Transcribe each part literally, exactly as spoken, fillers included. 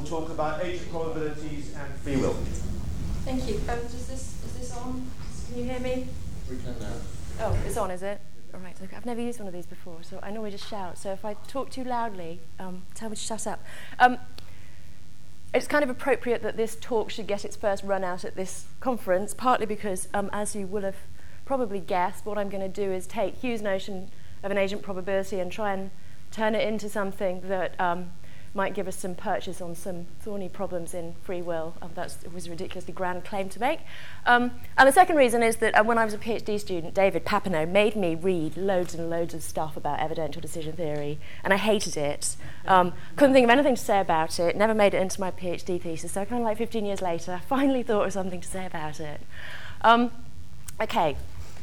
will talk about agent probabilities and free will. Thank you. Um, does this, is this on? Can you hear me? We can now. Oh, it's on, is it? All right. Okay. I've never used one of these before, so I normally just shout. So if I talk too loudly, um, tell me to shut up. Um, it's kind of appropriate that this talk should get its first run out at this conference, partly because, um, as you will have probably guessed, what I'm going to do is take Hugh's notion of an agent probability and try and turn it into something that um, might give us some purchase on some thorny problems in free will. Um, that was a ridiculously grand claim to make. Um, and the second reason is that uh, when I was a PhD student, David Papineau made me read loads and loads of stuff about evidential decision theory, and I hated it. Um, couldn't think of anything to say about it, never made it into my PhD thesis, so kind of like fifteen years later, I finally thought of something to say about it. Um, okay.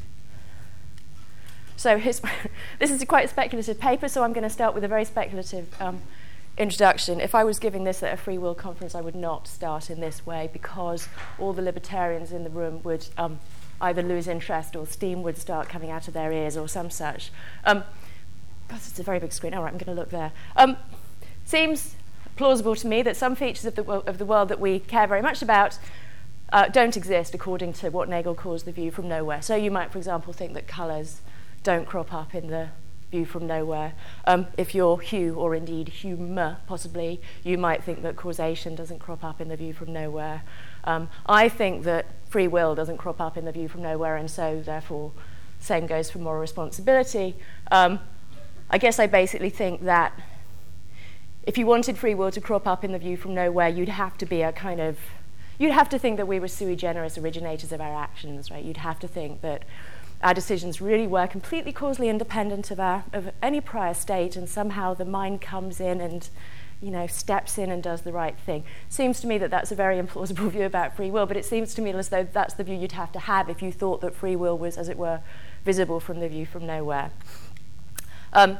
So his, this is a quite speculative paper, so I'm going to start with a very speculative um, introduction. If I was giving this at a free will conference, I would not start in this way because all the libertarians in the room would um, either lose interest or steam would start coming out of their ears or some such. Um, it's a very big screen. All right, I'm going to look there. Um, seems plausible to me that some features of the, wo- of the world that we care very much about uh, don't exist according to what Nagel calls the view from nowhere. So you might, for example, think that colours don't crop up in the view from nowhere. Um, if you're Hugh, or indeed Hume, possibly, you might think that causation doesn't crop up in the view from nowhere. Um, I think that free will doesn't crop up in the view from nowhere, and so, therefore, same goes for moral responsibility. Um, I guess I basically think that if you wanted free will to crop up in the view from nowhere, you'd have to be a kind of... You'd have to think that we were sui generis originators of our actions, right? You'd have to think that our decisions really were completely causally independent of our of any prior state, and somehow the mind comes in and, you know, steps in and does the right thing. Seems to me that that's a very implausible view about free will, but it seems to me as though that's the view you'd have to have if you thought that free will was, as it were, visible from the view from nowhere. Um,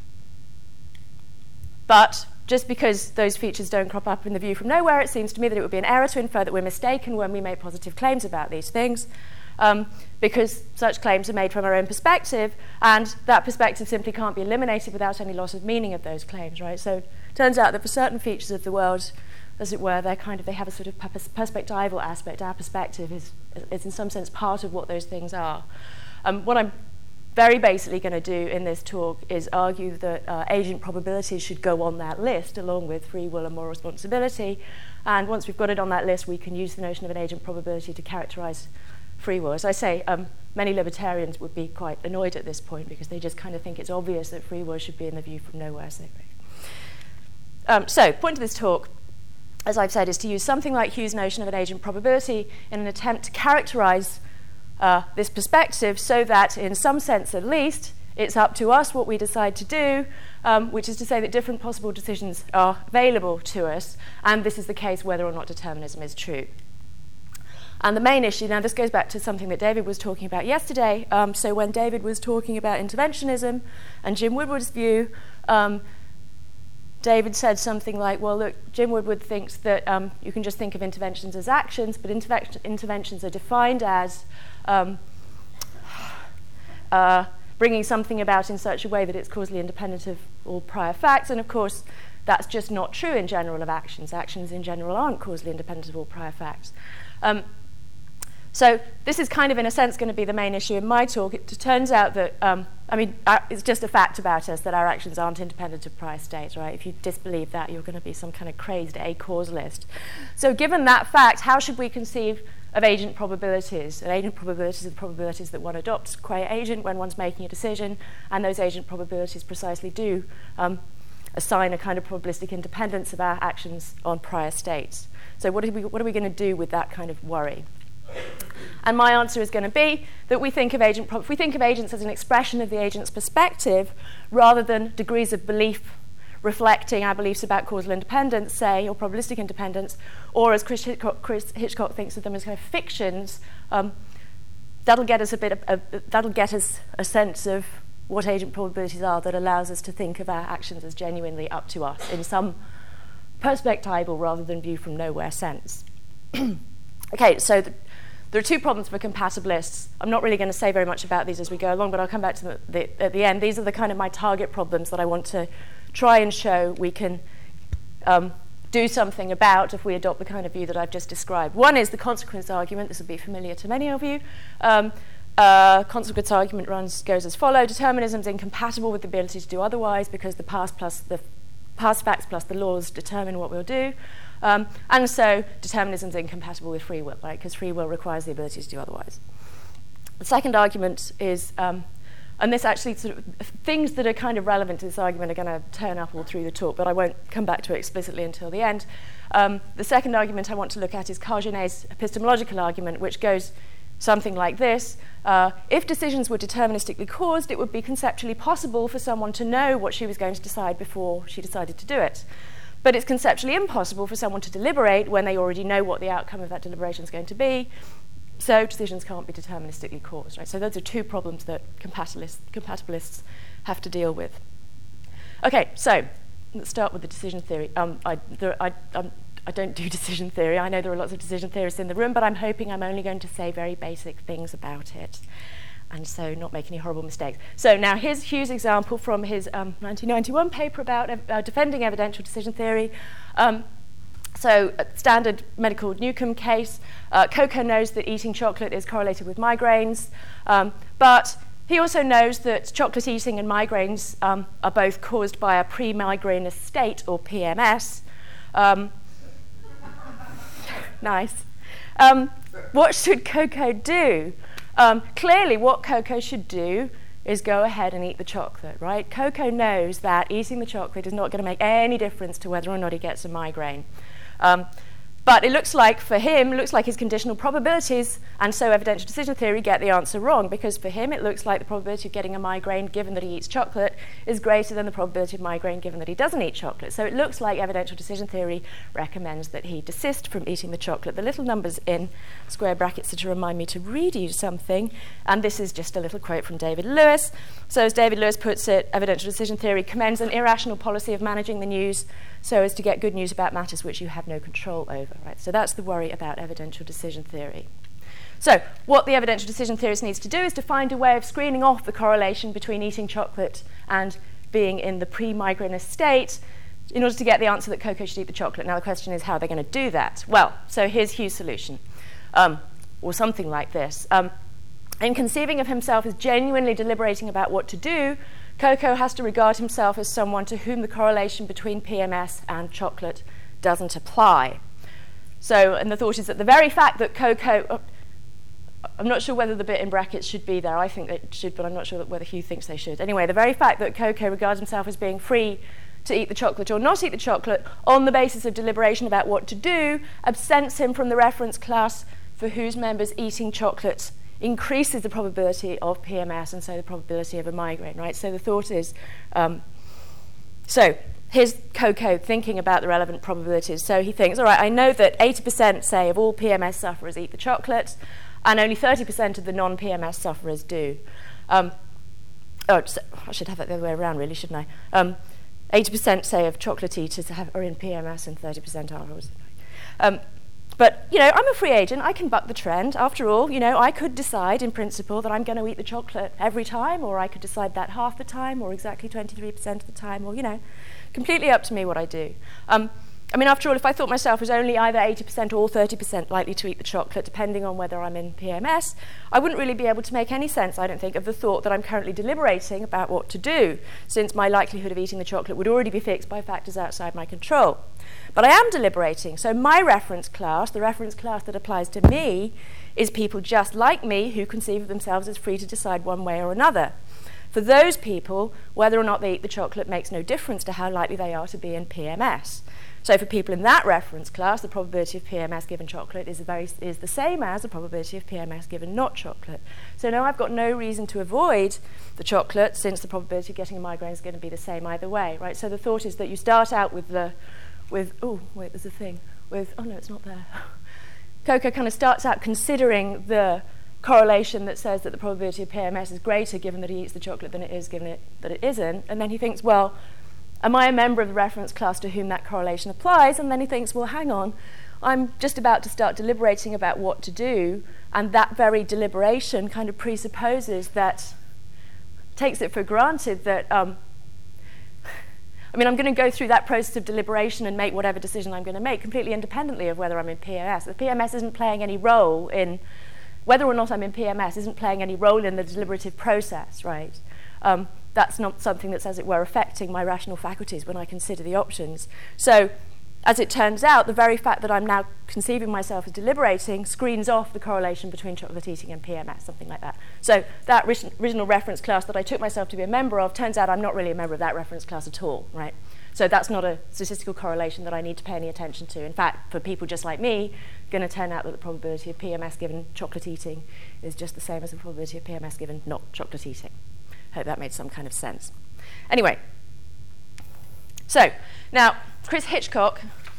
but just because those features don't crop up in the view from nowhere, it seems to me that it would be an error to infer that we're mistaken when we make positive claims about these things. Um, because such claims are made from our own perspective, and that perspective simply can't be eliminated without any loss of meaning of those claims, right? So it turns out that for certain features of the world, as it were, they're kind of, they have a sort of perspectival aspect. Our perspective is, is in some sense part of what those things are. Um, what I'm very basically going to do in this talk is argue that uh, agent probabilities should go on that list along with free will and moral responsibility, and once we've got it on that list, we can use the notion of an agent probability to characterize free will. As I say, um, many libertarians would be quite annoyed at this point because they just kind of think it's obvious that free will should be in the view from nowhere. So, um, so point of this talk, as I've said, is to use something like Hugh's notion of an agent probability in an attempt to characterize uh, this perspective so that, in some sense at least, it's up to us what we decide to do, um, which is to say that different possible decisions are available to us, and this is the case whether or not determinism is true. And the main issue, now this goes back to something that David was talking about yesterday. Um, so when David was talking about interventionism and Jim Woodward's view, um, David said something like, well, look, Jim Woodward thinks that um, you can just think of interventions as actions, but interve- interventions are defined as um, uh, bringing something about in such a way that it's causally independent of all prior facts. And of course, that's just not true in general of actions. Actions in general aren't causally independent of all prior facts. Um, So this is kind of, in a sense, going to be the main issue in my talk. It turns out that, um, I mean, uh, it's just a fact about us that our actions aren't independent of prior states, right? If you disbelieve that, you're going to be some kind of crazed acausalist. So given that fact, how should we conceive of agent probabilities? And agent probabilities are the probabilities that one adopts qua agent when one's making a decision, and those agent probabilities precisely do um, assign a kind of probabilistic independence of our actions on prior states. So what are we, what are we going to do with that kind of worry? And my answer is going to be that we think of agent, if we think of agents as an expression of the agent's perspective, rather than degrees of belief reflecting our beliefs about causal independence, say, or probabilistic independence, or as Chris Hitchcock, Chris Hitchcock thinks of them as kind of fictions, um, that'll get us a bit of, a, that'll get us a sense of what agent probabilities are that allows us to think of our actions as genuinely up to us in some perspectival rather than view from nowhere sense. Okay, so the, there are two problems for compatibilists. I'm not really going to say very much about these as we go along, but I'll come back to them at the, at the end. These are the kind of my target problems that I want to try and show we can um, do something about if we adopt the kind of view that I've just described. One is the consequence argument. This will be familiar to many of you. Um, uh, consequence argument runs goes as follows. Determinism is incompatible with the ability to do otherwise because the past plus the past facts plus the laws determine what we'll do. Um, and so determinism is incompatible with free will, right? Because free will requires the ability to do otherwise. The second argument is, um, and this actually sort of, things that are kind of relevant to this argument are going to turn up all through the talk, but I won't come back to it explicitly until the end. Um, the second argument I want to look at is Carl Genet's epistemological argument, which goes something like this. Uh, if decisions were deterministically caused, it would be conceptually possible for someone to know what she was going to decide before she decided to do it. But it's conceptually impossible for someone to deliberate when they already know what the outcome of that deliberation is going to be. So decisions can't be deterministically caused. Right? So those are two problems that compatibilists, compatibilists have to deal with. Okay, so let's start with the decision theory. Um, I, there, I, um, I don't do decision theory. I know there are lots of decision theorists in the room, but I'm hoping I'm only going to say very basic things about it, and so not make any horrible mistakes. So now here's Hugh's example from his um, nineteen ninety-one paper about uh, defending evidential decision theory. Um, So, a standard medical Newcomb case, uh, Coco knows that eating chocolate is correlated with migraines, um, but he also knows that chocolate eating and migraines um, are both caused by a pre-migrainous state, or P M S. Um, nice. Um, what should Coco do? Um, clearly, what Coco should do is go ahead and eat the chocolate, right? Coco knows that eating the chocolate is not going to make any difference to whether or not he gets a migraine. Um, but it looks like, for him, it looks like his conditional probabilities, and so evidential decision theory, get the answer wrong, because for him it looks like the probability of getting a migraine given that he eats chocolate is greater than the probability of migraine given that he doesn't eat chocolate. So it looks like evidential decision theory recommends that he desist from eating the chocolate. The little numbers in square brackets are to remind me to read you something, and this is just a little quote from David Lewis. So as David Lewis puts it, evidential decision theory commends an irrational policy of managing the news so as to get good news about matters which you have no control over. Right? So that's the worry about evidential decision theory. So what the evidential decision theorist needs to do is to find a way of screening off the correlation between eating chocolate and being in the pre-migrainous state in order to get the answer that Coco should eat the chocolate. Now the question is how they're going to do that. Well, so here's Hugh's solution, um, or something like this. Um, in conceiving of himself as genuinely deliberating about what to do, Coco has to regard himself as someone to whom the correlation between P M S and chocolate doesn't apply. So, and the thought is that the very fact that Coco, oh, I'm not sure whether the bit in brackets should be there. I think it should, but I'm not sure that whether Hugh thinks they should. Anyway, the very fact that Coco regards himself as being free to eat the chocolate or not eat the chocolate on the basis of deliberation about what to do absents him from the reference class for whose members eating chocolate increases the probability of P M S and so the probability of a migraine, right? So the thought is, um, so here's Coco thinking about the relevant probabilities. So he thinks, all right, I know that eighty percent, say, of all P M S sufferers eat the chocolate, and only thirty percent of the non-P M S sufferers do. Um, oh, so I should have it the other way around, really, shouldn't I? Um, eighty percent, say, of chocolate eaters have, are in P M S and thirty percent are. Um, But, you know, I'm a free agent. I can buck the trend. After all, you know, I could decide in principle that I'm going to eat the chocolate every time, or I could decide that half the time, or exactly twenty-three percent of the time, or, you know, completely up to me what I do. Um, I mean, after all, if I thought myself as only either eighty percent or thirty percent likely to eat the chocolate, depending on whether I'm in P M S, I wouldn't really be able to make any sense, I don't think, of the thought that I'm currently deliberating about what to do, since my likelihood of eating the chocolate would already be fixed by factors outside my control. But I am deliberating, so my reference class, the reference class that applies to me, is people just like me who conceive of themselves as free to decide one way or another. For those people, whether or not they eat the chocolate makes no difference to how likely they are to be in P M S. So for people in that reference class, the probability of P M S given chocolate is, a very, is the same as the probability of P M S given not chocolate. So now I've got no reason to avoid the chocolate, since the probability of getting a migraine is going to be the same either way, right? So the thought is that you start out with the, with, oh, wait, there's a thing, with, oh no, it's not there. Coco kind of starts out considering the correlation that says that the probability of P M S is greater given that he eats the chocolate than it is given it, that it isn't, and then he thinks, well, am I a member of the reference class to whom that correlation applies? And then he thinks, well, hang on, I'm just about to start deliberating about what to do, and that very deliberation kind of presupposes that, takes it for granted that um, I mean, I'm going to go through that process of deliberation and make whatever decision I'm going to make completely independently of whether I'm in P M S. The P M S isn't playing any role in, whether or not I'm in P M S isn't playing any role in the deliberative process, right? Um, that's not something that's, as it were, affecting my rational faculties when I consider the options. So, as it turns out, the very fact that I'm now conceiving myself as deliberating screens off the correlation between chocolate eating and P M S, something like that. So that original reference class that I took myself to be a member of, turns out I'm not really a member of that reference class at all, right? So that's not a statistical correlation that I need to pay any attention to. In fact, for people just like me, it's going to turn out that the probability of P M S given chocolate eating is just the same as the probability of P M S given not chocolate eating. Hope that made some kind of sense. Anyway, so now Chris Hitchcock,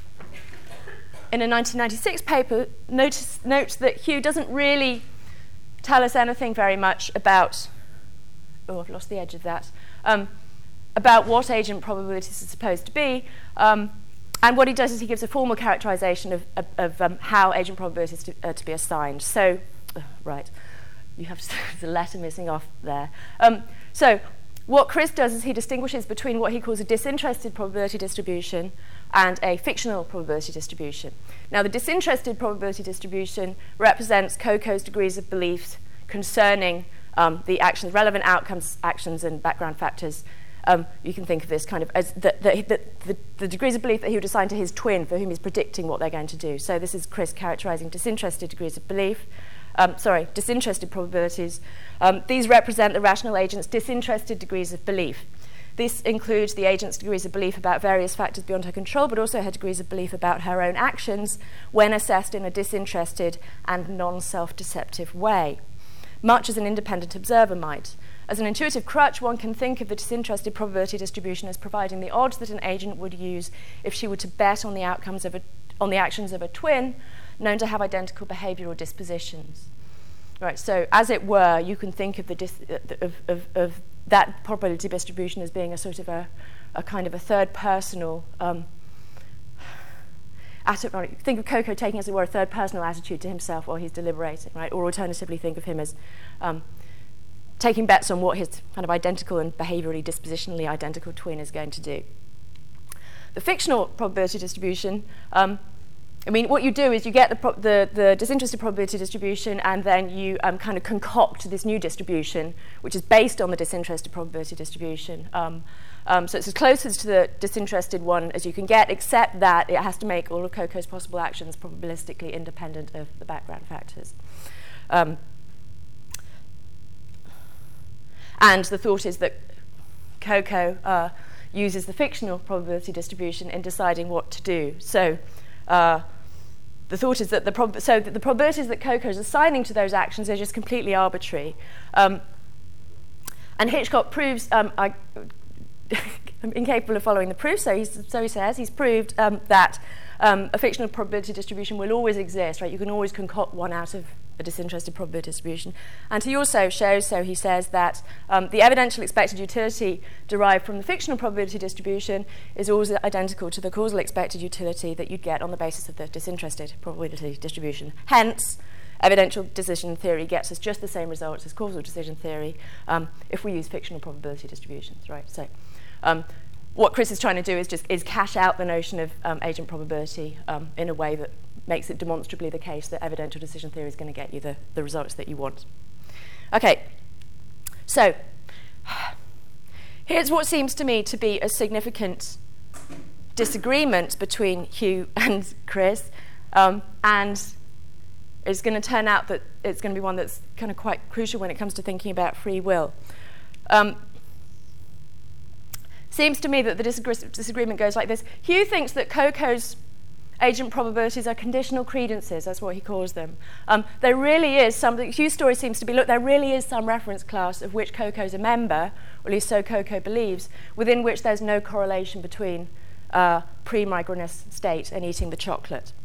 in a nineteen ninety-six paper, notice, notes that Hugh doesn't really tell us anything very much about, oh, I've lost the edge of that, um, about what agent probabilities are supposed to be. Um, and what he does is he gives a formal characterization of, of, of um, how agent probabilities to, uh, to be assigned. So, uh, right, you have the letter missing off there. Um, so, what Chris does is he distinguishes between what he calls a disinterested probability distribution and a fictional probability distribution. Now, the disinterested probability distribution represents Coco's degrees of belief concerning um, the actions, relevant outcomes, actions, and background factors. Um, you can think of this kind of as the, the, the, the, the degrees of belief that he would assign to his twin for whom he's predicting what they're going to do. So this is Chris characterizing disinterested degrees of belief. Um, sorry, disinterested probabilities. Um, these represent the rational agent's disinterested degrees of belief. This includes the agent's degrees of belief about various factors beyond her control, but also her degrees of belief about her own actions when assessed in a disinterested and non-self-deceptive way, much as an independent observer might. As an intuitive crutch, one can think of the disinterested probability distribution as providing the odds that an agent would use if she were to bet on the outcomes of a, on the actions of a twin known to have identical behavioral dispositions. Right, so as it were, you can think of the dis- of, of, of that probability distribution as being a sort of a, a kind of a third personal um, atti- think of Coco taking, as it were, a third personal attitude to himself while he's deliberating, right? Or alternatively, think of him as um, taking bets on what his kind of identical and behaviorally, dispositionally identical twin is going to do. The fictional probability distribution, um, I mean, what you do is you get the, pro- the, the disinterested probability distribution, and then you um, kind of concoct this new distribution, which is based on the disinterested probability distribution. Um, um, so it's as close as to the disinterested one as you can get, except that it has to make all of Coco's possible actions probabilistically independent of the background factors. Um, and the thought is that Coco uh, uses the fictional probability distribution in deciding what to do. So uh, the thought is that the prob- so that the probabilities that Coco is assigning to those actions are just completely arbitrary. Um, and Hitchcock proves, um, I, I'm incapable of following the proof, so, he's, so he says, he's proved um, that um, a fictional probability distribution will always exist, right? You can always concoct one out of a disinterested probability distribution. And he also shows, so he says, that um, the evidential expected utility derived from the fictional probability distribution is always identical to the causal expected utility that you'd get on the basis of the disinterested probability distribution. Hence, evidential decision theory gets us just the same results as causal decision theory um, if we use fictional probability distributions, right? So um, what Chris is trying to do is just is cash out the notion of um, agent probability um, in a way that makes it demonstrably the case that evidential decision theory is going to get you the, the results that you want. Okay, so here's what seems to me to be a significant disagreement between Hugh and Chris, um, and it's going to turn out that it's going to be one that's kind of quite crucial when it comes to thinking about free will. Um, seems to me that the disagree- disagreement goes like this. Hugh thinks that Coco's agent probabilities are conditional credences, that's what he calls them. Um, there really is some, Hugh's story seems to be, look, there really is some reference class of which Coco's a member, or at least so Coco believes, within which there's no correlation between uh, pre-migrainous state and eating the chocolate.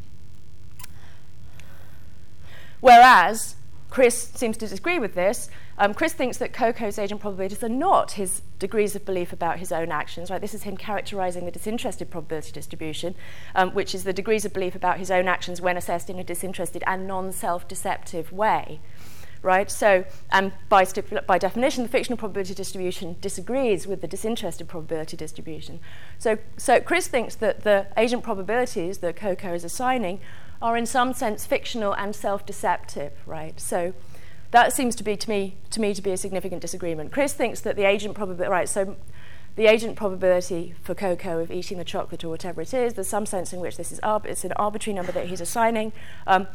Whereas Chris seems to disagree with this. Um, Chris thinks that Coco's agent probabilities are not his degrees of belief about his own actions. Right? This is him characterizing the disinterested probability distribution, um, which is the degrees of belief about his own actions when assessed in a disinterested and non-self-deceptive way. right? So, and by, stipula- by definition, the fictional probability distribution disagrees with the disinterested probability distribution. So, so Chris thinks that the agent probabilities that Coco is assigning are in some sense fictional and self-deceptive, right? So that seems to be, to me, to me to be a significant disagreement. Chris thinks that the agent probability, right, so the agent probability for Coco of eating the chocolate or whatever it is, there's some sense in which this is arb- it's an arbitrary number that he's assigning. Um,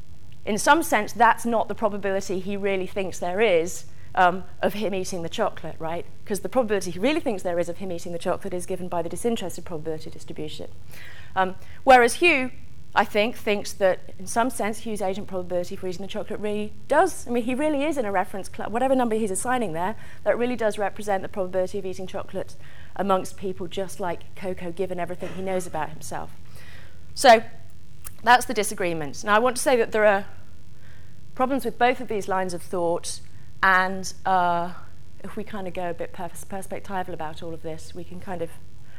in some sense, that's not the probability he really thinks there is um, of him eating the chocolate, right? Because the probability he really thinks there is of him eating the chocolate is given by the disinterested probability distribution. Um, whereas Hugh, I think, thinks that in some sense Hugh's agent probability for eating the chocolate really does, I mean, he really is in a reference class, whatever number he's assigning there, that really does represent the probability of eating chocolate amongst people just like Coco, given everything he knows about himself. So that's the disagreement. Now I want to say that there are problems with both of these lines of thought, and uh, if we kind of go a bit pers- perspectival about all of this, we can kind of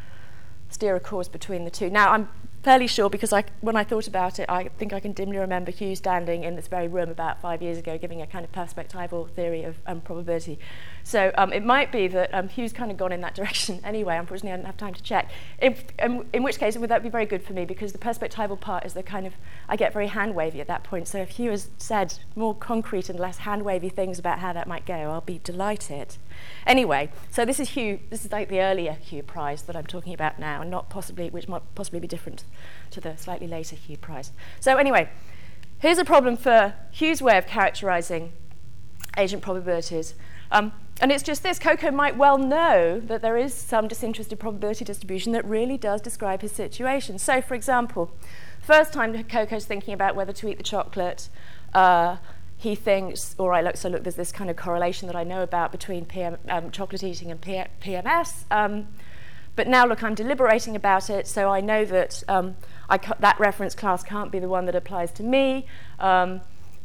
steer a course between the two. Now, I'm fairly sure, because I, when I thought about it, I think I can dimly remember Hugh standing in this very room about five years ago giving a kind of perspectival theory of um, probability. So um, it might be that um, Hugh's kind of gone in that direction anyway. Unfortunately, I didn't have time to check. If, um, in which case, would that be very good for me, because the perspectival part is the kind of, I get very hand-wavy at that point. So if Hugh has said more concrete and less hand-wavy things about how that might go, I'll be delighted. Anyway, so this is Hugh, this is like the earlier Hugh Prize that I'm talking about now, and not possibly, which might possibly be different to the slightly later Hugh Prize. So anyway, here's a problem for Hugh's way of characterizing agent probabilities. Um, and it's just this: Coco might well know that there is some disinterested probability distribution that really does describe his situation. So, for example, first time Coco's thinking about whether to eat the chocolate, uh, he thinks, all right, look, so look, there's this kind of correlation that I know about between P M, um, chocolate eating and P- PMS. Um, but now, look, I'm deliberating about it, so I know that um, I ca- that reference class can't be the one that applies to me. Um,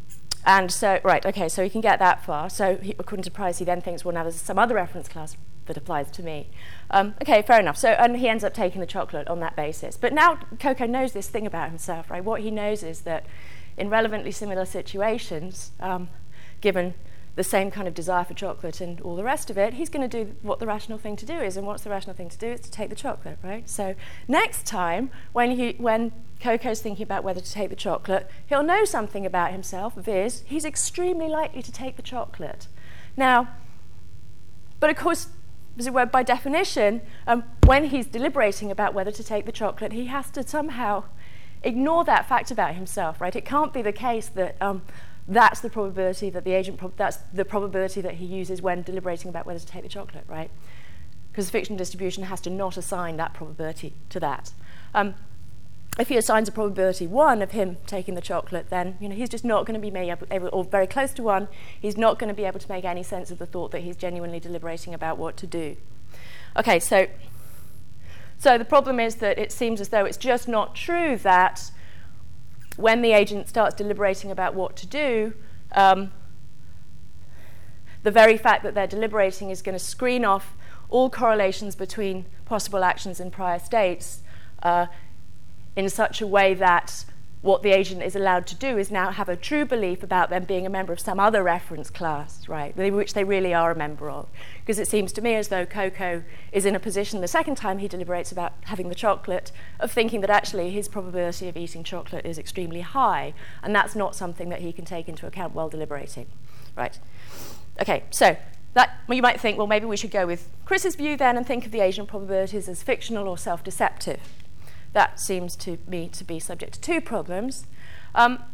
and so, right, okay, so he can get that far. So he, according to Price, he then thinks, well, now there's some other reference class that applies to me. Um, okay, fair enough. So, and he ends up taking the chocolate on that basis. But now Coco knows this thing about himself, right? What he knows is that in relevantly similar situations, um, given the same kind of desire for chocolate and all the rest of it, he's going to do what the rational thing to do is. And what's the rational thing to do? Is to take the chocolate, right? So next time, when he, when Coco's thinking about whether to take the chocolate, he'll know something about himself, viz. He's extremely likely to take the chocolate. Now, but of course, as it were, by definition, um, when he's deliberating about whether to take the chocolate, he has to somehow ignore that fact about himself, right? It can't be the case that um, that's the probability that the agent, prob- that's the probability that he uses when deliberating about whether to take the chocolate, right? Because the fictional distribution has to not assign that probability to that. Um, if he assigns a probability one of him taking the chocolate, then you know he's just not going to be made able, or very close to one. He's not going to be able to make any sense of the thought that he's genuinely deliberating about what to do. Okay, so. So the problem is that it seems as though it's just not true that when the agent starts deliberating about what to do, um, the very fact that they're deliberating is going to screen off all correlations between possible actions in prior states uh, in such a way that what the agent is allowed to do is now have a true belief about them being a member of some other reference class, right, which they really are a member of. Because it seems to me as though Coco is in a position the second time he deliberates about having the chocolate of thinking that actually his probability of eating chocolate is extremely high, and that's not something that he can take into account while deliberating, right? Okay, so that, well, you might think, well, maybe we should go with Chris's view then and think of the agent probabilities as fictional or self-deceptive. That seems to me to be subject to two problems. Um,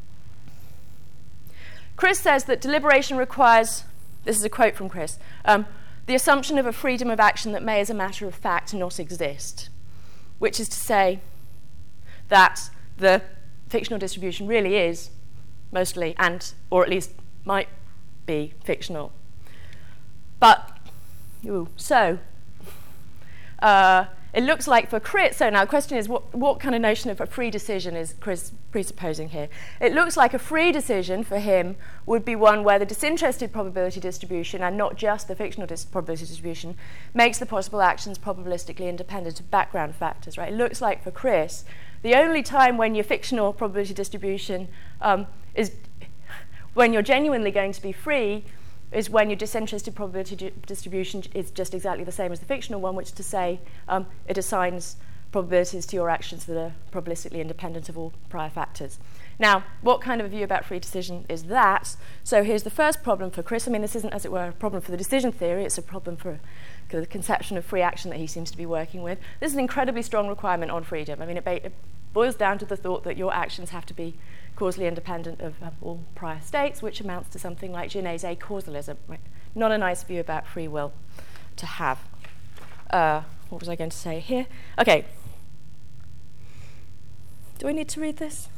Chris says that deliberation requires, this is a quote from Chris, um, the assumption of a freedom of action that may as a matter of fact not exist, which is to say that the fictional distribution really is mostly, and or at least might be, fictional. But, ooh, so, uh, it looks like for Chris, so now the question is what, what kind of notion of a free decision is Chris presupposing here? It looks like a free decision for him would be one where the disinterested probability distribution, and not just the fictional dis- probability distribution, makes the possible actions probabilistically independent of background factors, right? It looks like for Chris, the only time when your fictional probability distribution um, is When you're genuinely going to be free is when your disinterested probability di- distribution is just exactly the same as the fictional one, which is to say um, it assigns probabilities to your actions that are probabilistically independent of all prior factors. Now, what kind of a view about free decision is that? So here's the first problem for Chris. I mean, this isn't, as it were, a problem for the decision theory. It's a problem for the conception of free action that he seems to be working with. This is an incredibly strong requirement on freedom. I mean, it, ba- it boils down to the thought that your actions have to be causally independent of um, all prior states, which amounts to something like Genet's acausalism. Right? Not a nice view about free will to have. Uh, what was I going to say here? Okay. Do I need to read this?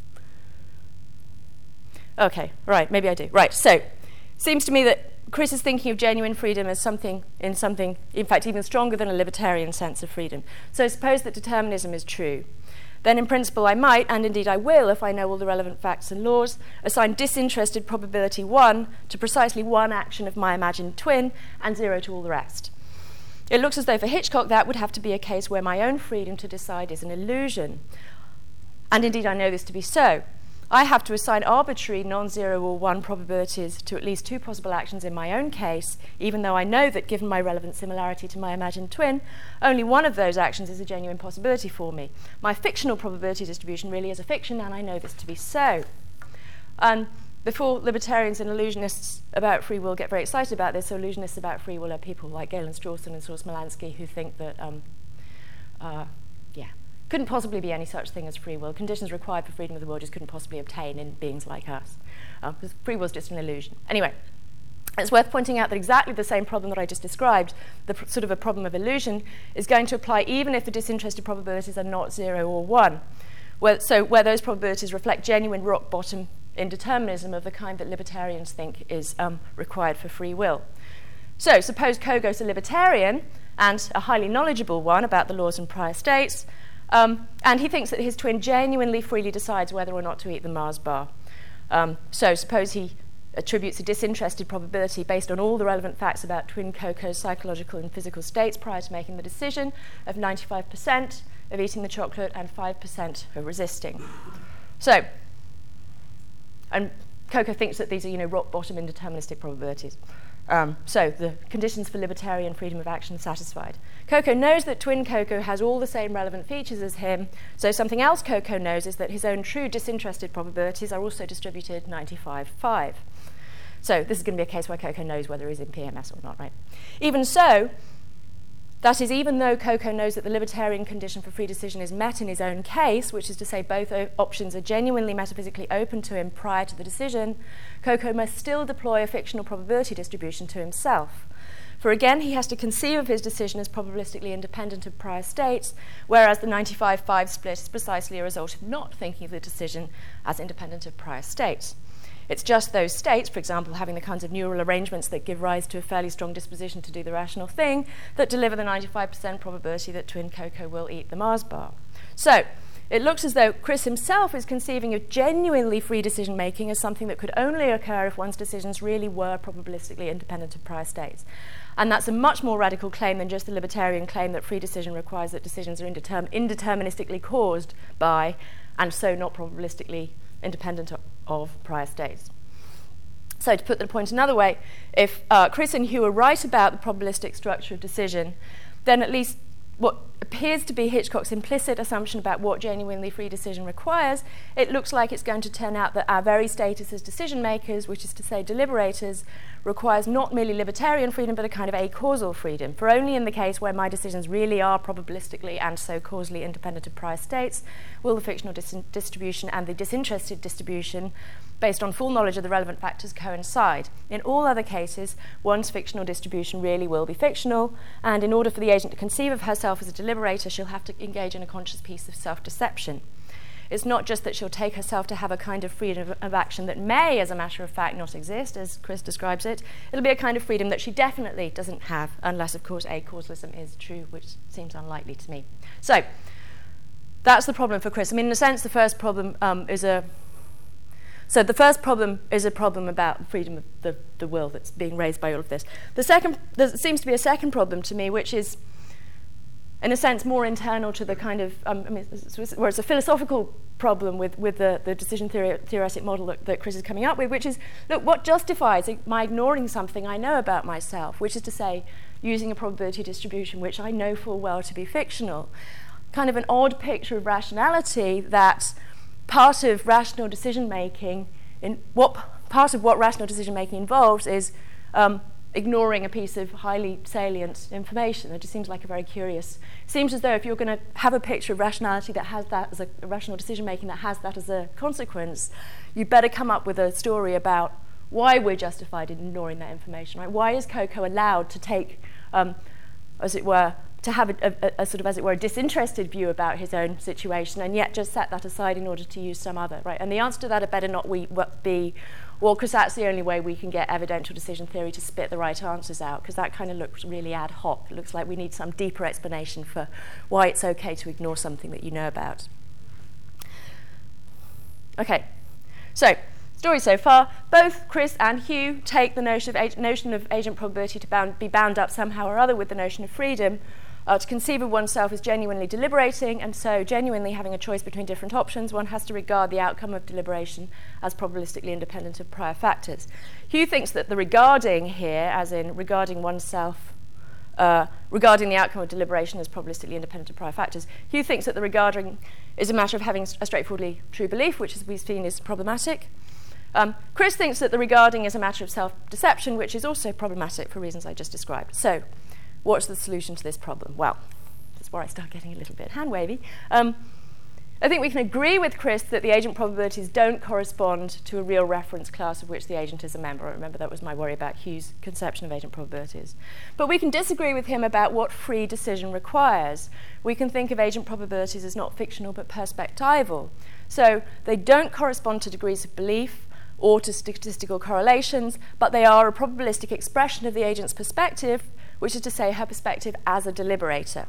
Okay, right, maybe I do. Right, so seems to me that Chris is thinking of genuine freedom as something in something, in fact, even stronger than a libertarian sense of freedom. So suppose that determinism is true. Then in principle I might, and indeed I will, if I know all the relevant facts and laws, assign disinterested probability one to precisely one action of my imagined twin and zero to all the rest. It looks as though for Hitchcock that would have to be a case where my own freedom to decide is an illusion. And indeed I know this to be so. I have to assign arbitrary non-zero or one probabilities to at least two possible actions in my own case, even though I know that given my relevant similarity to my imagined twin, only one of those actions is a genuine possibility for me. My fictional probability distribution really is a fiction, and I know this to be so. And before libertarians and illusionists about free will get very excited about this, so illusionists about free will are people like Galen Strawson and Saul Smolanski who think that, um, uh, yeah, couldn't possibly be any such thing as free will. Conditions required for freedom of the will just couldn't possibly obtain in beings like us. Uh, because free will is just an illusion. Anyway, it's worth pointing out that exactly the same problem that I just described, the pr- sort of a problem of illusion, is going to apply even if the disinterested probabilities are not zero or one. Where, so where those probabilities reflect genuine rock-bottom indeterminism of the kind that libertarians think is um, required for free will. So suppose Kogos a libertarian and a highly knowledgeable one about the laws and prior states, Um, and he thinks that his twin genuinely freely decides whether or not to eat the Mars bar. Um, so suppose he attributes a disinterested probability based on all the relevant facts about twin Coco's psychological and physical states prior to making the decision of ninety-five percent of eating the chocolate and five percent of resisting. So, and Coco thinks that these are, you know, rock-bottom indeterministic probabilities. Um, so the conditions for libertarian freedom of action are satisfied. Coco knows that twin Coco has all the same relevant features as him, so something else Coco knows is that his own true disinterested probabilities are also distributed ninety-five five. So this is going to be a case where Coco knows whether he's in P M S or not, right? Even so, that is, even though Coco knows that the libertarian condition for free decision is met in his own case, which is to say both o- options are genuinely metaphysically open to him prior to the decision, Coco must still deploy a fictional probability distribution to himself. For again, he has to conceive of his decision as probabilistically independent of prior states, whereas the ninety-five five split is precisely a result of not thinking of the decision as independent of prior states. It's just those states, for example, having the kinds of neural arrangements that give rise to a fairly strong disposition to do the rational thing, that deliver the ninety-five percent probability that twin Coco will eat the Mars bar. So it looks as though Chris himself is conceiving of genuinely free decision-making as something that could only occur if one's decisions really were probabilistically independent of prior states. And that's a much more radical claim than just the libertarian claim that free decision requires that decisions are indeterm- indeterministically caused by, and so not probabilistically independent of, of prior states. So to put the point another way, if uh, Chris and Hugh are right about the probabilistic structure of decision, then at least what appears to be Hitchcock's implicit assumption about what genuinely free decision requires, it looks like it's going to turn out that our very status as decision makers, which is to say deliberators, requires not merely libertarian freedom but a kind of acausal freedom. For only in the case where my decisions really are probabilistically and so causally independent of prior states will the fictional dis- distribution and the disinterested distribution based on full knowledge of the relevant factors coincide. In all other cases, one's fictional distribution really will be fictional, and in order for the agent to conceive of herself as a deliberator, she'll have to engage in a conscious piece of self-deception. It's not just that she'll take herself to have a kind of freedom of, of action that may, as a matter of fact, not exist, as Chris describes it. It'll be a kind of freedom that she definitely doesn't have, unless, of course, acausalism is true, which seems unlikely to me. So, that's the problem for Chris. I mean, in a sense, the first problem um, is a... So the first problem is a problem about freedom of the, the will that's being raised by all of this. The second, there seems to be a second problem to me, which is in a sense, more internal to the kind of, um, I mean, where it's a philosophical problem with, with the, the decision theory, theoretic model that, that Chris is coming up with, which is, look, what justifies my ignoring something I know about myself, which is to say, using a probability distribution which I know full well to be fictional. Kind of an odd picture of rationality that part of rational decision-making, in what part of what rational decision-making involves is um, ignoring a piece of highly salient information. It just seems like a very curious... It seems as though if you're going to have a picture of rationality that has that as a, a rational decision-making that has that as a consequence, you better come up with a story about why we're justified in ignoring that information, right? Why is Coco allowed to take, um, as it were, to have a, a, a sort of, as it were, a disinterested view about his own situation and yet just set that aside in order to use some other, right? And the answer to that had better not we, be, well, because that's the only way we can get evidential decision theory to spit the right answers out, because that kind of looks really ad hoc. It looks like we need some deeper explanation for why it's okay to ignore something that you know about. Okay, so story so far. Both Chris and Hugh take the notion of, ag- notion of agent probability to bound, be bound up somehow or other with the notion of freedom. Uh, to conceive of oneself as genuinely deliberating, and so genuinely having a choice between different options, one has to regard the outcome of deliberation as probabilistically independent of prior factors. Hugh thinks that the regarding here, as in regarding oneself, uh, regarding the outcome of deliberation as probabilistically independent of prior factors, Hugh thinks that the regarding is a matter of having a straightforwardly true belief, which, as we've seen, is problematic. Um, Chris thinks that the regarding is a matter of self-deception, which is also problematic for reasons I just described. So, what's the solution to this problem? Well, that's where I start getting a little bit hand-wavy. Um, I think we can agree with Chris that the agent probabilities don't correspond to a real reference class of which the agent is a member. I remember that was my worry about Hugh's conception of agent probabilities. But we can disagree with him about what free decision requires. We can think of agent probabilities as not fictional but perspectival. So they don't correspond to degrees of belief or to statistical correlations, but they are a probabilistic expression of the agent's perspective, which is to say her perspective as a deliberator.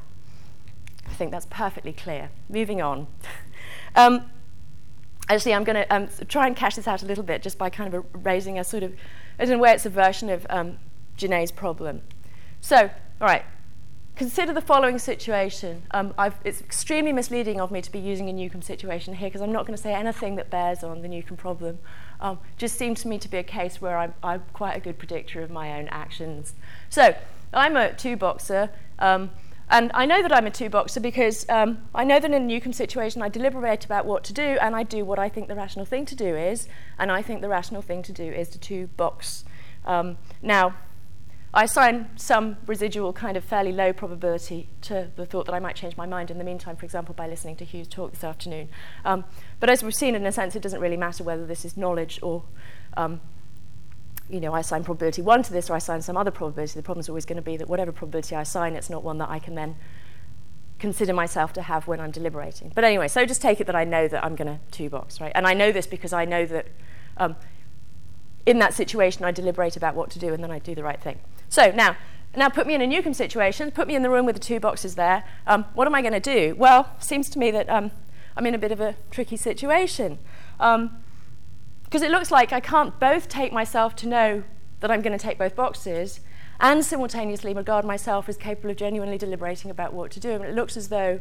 I think that's perfectly clear. Moving on. um, actually, I'm going to um, try and cash this out a little bit just by kind of a, raising a sort of, in a way, it's a version of um, Genet's problem. So, all right, consider the following situation. Um, I've, it's extremely misleading of me to be using a Newcomb situation here because I'm not going to say anything that bears on the Newcomb problem. Um, just seems to me to be a case where I'm, I'm quite a good predictor of my own actions. So, I'm a two-boxer, um, and I know that I'm a two-boxer because um, I know that in a Newcomb situation I deliberate about what to do, and I do what I think the rational thing to do is, and I think the rational thing to do is to two-box. Um, now, I assign some residual kind of fairly low probability to the thought that I might change my mind in the meantime, for example, by listening to Hugh's talk this afternoon. Um, but as we've seen, in a sense, it doesn't really matter whether this is knowledge or um, you know, I assign probability one to this or I assign some other probability. The problem is always going to be that whatever probability I assign, it's not one that I can then consider myself to have when I'm deliberating. But anyway, so just take it that I know that I'm going to two-box, right? And I know this because I know that um, in that situation I deliberate about what to do and then I do the right thing. So now, now put me in a Newcomb situation, put me in the room with the two boxes there. Um, what am I going to do? Well, it seems to me that um, I'm in a bit of a tricky situation. Um, Because it looks like I can't both take myself to know that I'm going to take both boxes and simultaneously regard myself as capable of genuinely deliberating about what to do. And it looks as though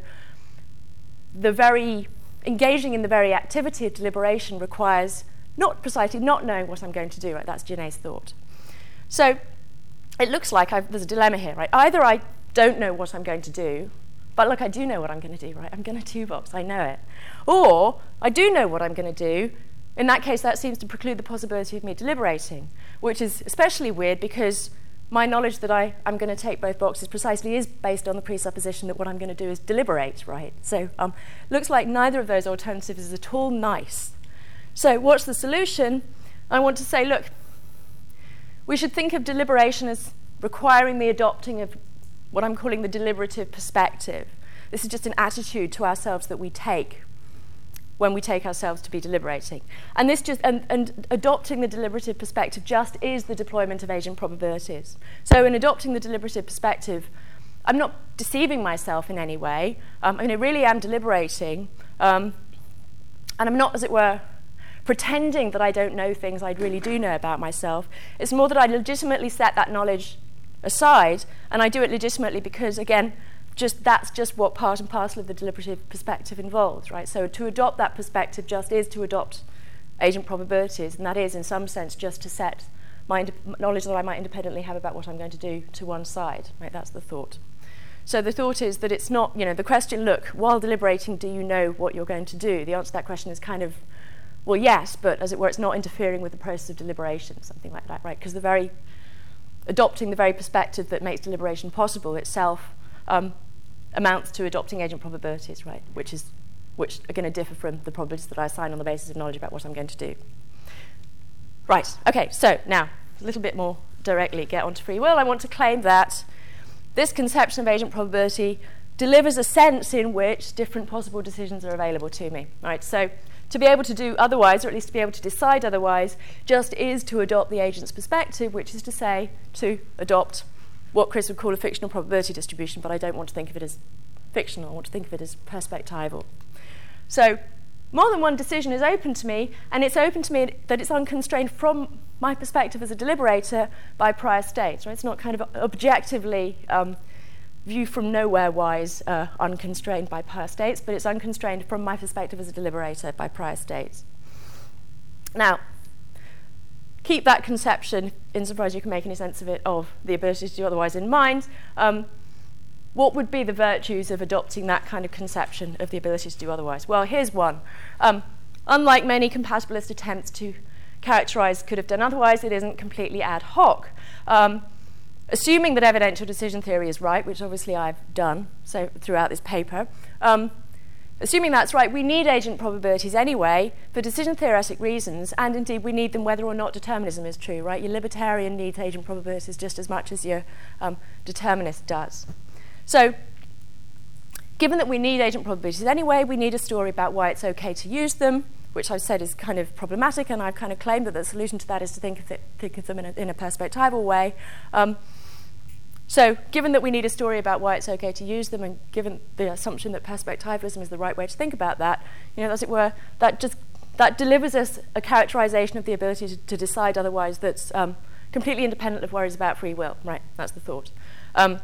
the very engaging in the very activity of deliberation requires not precisely not knowing what I'm going to do. Right? That's Genet's thought. So it looks like I've, there's a dilemma here. Right? Either I don't know what I'm going to do, but look, I do know what I'm going to do. Right? I'm going to two-box. I know it. Or I do know what I'm going to do. In that case, that seems to preclude the possibility of me deliberating, which is especially weird because my knowledge that I, I'm going to take both boxes precisely is based on the presupposition that what I'm going to do is deliberate, right? So um, looks like neither of those alternatives is at all nice. So what's the solution? I want to say, look, we should think of deliberation as requiring the adopting of what I'm calling the deliberative perspective. This is just an attitude to ourselves that we take when we take ourselves to be deliberating. And this just and, and adopting the deliberative perspective just is the deployment of agent probabilities. So in adopting the deliberative perspective, I'm not deceiving myself in any way. Um, I mean, I really am deliberating. Um, and I'm not, as it were, pretending that I don't know things I really do know about myself. It's more that I legitimately set that knowledge aside, and I do it legitimately because, again, just that's just what part and parcel of the deliberative perspective involves, right? So to adopt that perspective just is to adopt agent probabilities, and that is, in some sense, just to set my ind- knowledge that I might independently have about what I'm going to do to one side, right? That's the thought. So the thought is that it's not, you know, the question, look, while deliberating, do you know what you're going to do? The answer to that question is kind of, well, yes, but as it were, it's not interfering with the process of deliberation, something like that, right? Because the very, adopting the very perspective that makes deliberation possible itself um, amounts to adopting agent probabilities, right? Which is, which are going to differ from the probabilities that I assign on the basis of knowledge about what I'm going to do. Right, okay, so now, a little bit more directly get onto free will. I want to claim that this conception of agent probability delivers a sense in which different possible decisions are available to me, right? So to be able to do otherwise, or at least to be able to decide otherwise, just is to adopt the agent's perspective, which is to say, to adopt what Chris would call a fictional probability distribution, but I don't want to think of it as fictional, I want to think of it as perspectival. So more than one decision is open to me, and it's open to me that it's unconstrained from my perspective as a deliberator by prior states. Right? It's not kind of objectively um, viewed from nowhere-wise, uh, unconstrained by prior states, but it's unconstrained from my perspective as a deliberator by prior states. Now, keep that conception, insofar as you can make any sense of it, of the ability to do otherwise in mind. Um, What would be the virtues of adopting that kind of conception of the ability to do otherwise? Well, here's one. Um, unlike many compatibilist attempts to characterize could have done otherwise, it isn't completely ad hoc. Um, assuming that evidential decision theory is right, which obviously I've done so throughout this paper, um, assuming that's right, we need agent probabilities anyway for decision theoretic reasons, and indeed we need them whether or not determinism is true, right? Your libertarian needs agent probabilities just as much as your um, determinist does. So, given that we need agent probabilities anyway, we need a story about why it's okay to use them, which I've said is kind of problematic, and I've kind of claimed that the solution to that is to think of, it, think of them in a, in a perspectival way. Um, so, given that we need a story about why it's okay to use them, and given the assumption that perspectivalism is the right way to think about that, you know, as it were, that just that delivers us a characterization of the ability to, to decide otherwise that's um, completely independent of worries about free will. Right? That's the thought. Um,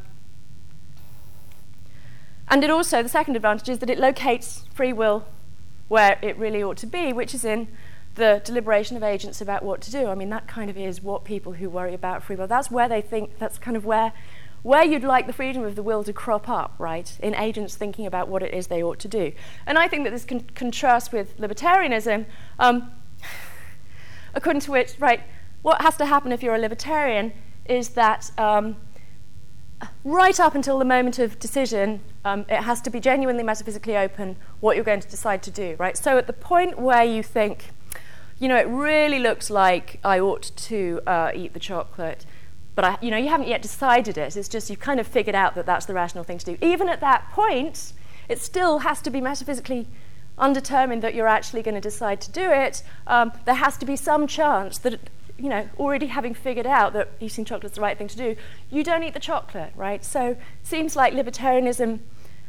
And it also, the second advantage is that it locates free will where it really ought to be, which is in the deliberation of agents about what to do. I mean, that kind of is what people who worry about free will, that's where they think, that's kind of where, where you'd like the freedom of the will to crop up, right, in agents thinking about what it is they ought to do. And I think that this can contrast with libertarianism, um, according to which, right, what has to happen if you're a libertarian is that um, right up until the moment of decision, um, it has to be genuinely metaphysically open what you're going to decide to do, right? So at the point where you think, you know, it really looks like I ought to uh, eat the chocolate, but, I, you know, you haven't yet decided it. It's just you've kind of figured out that that's the rational thing to do. Even at that point, it still has to be metaphysically undetermined that you're actually going to decide to do it. Um, there has to be some chance that, you know, already having figured out that eating chocolate's the right thing to do, you don't eat the chocolate, right? So it seems like libertarianism,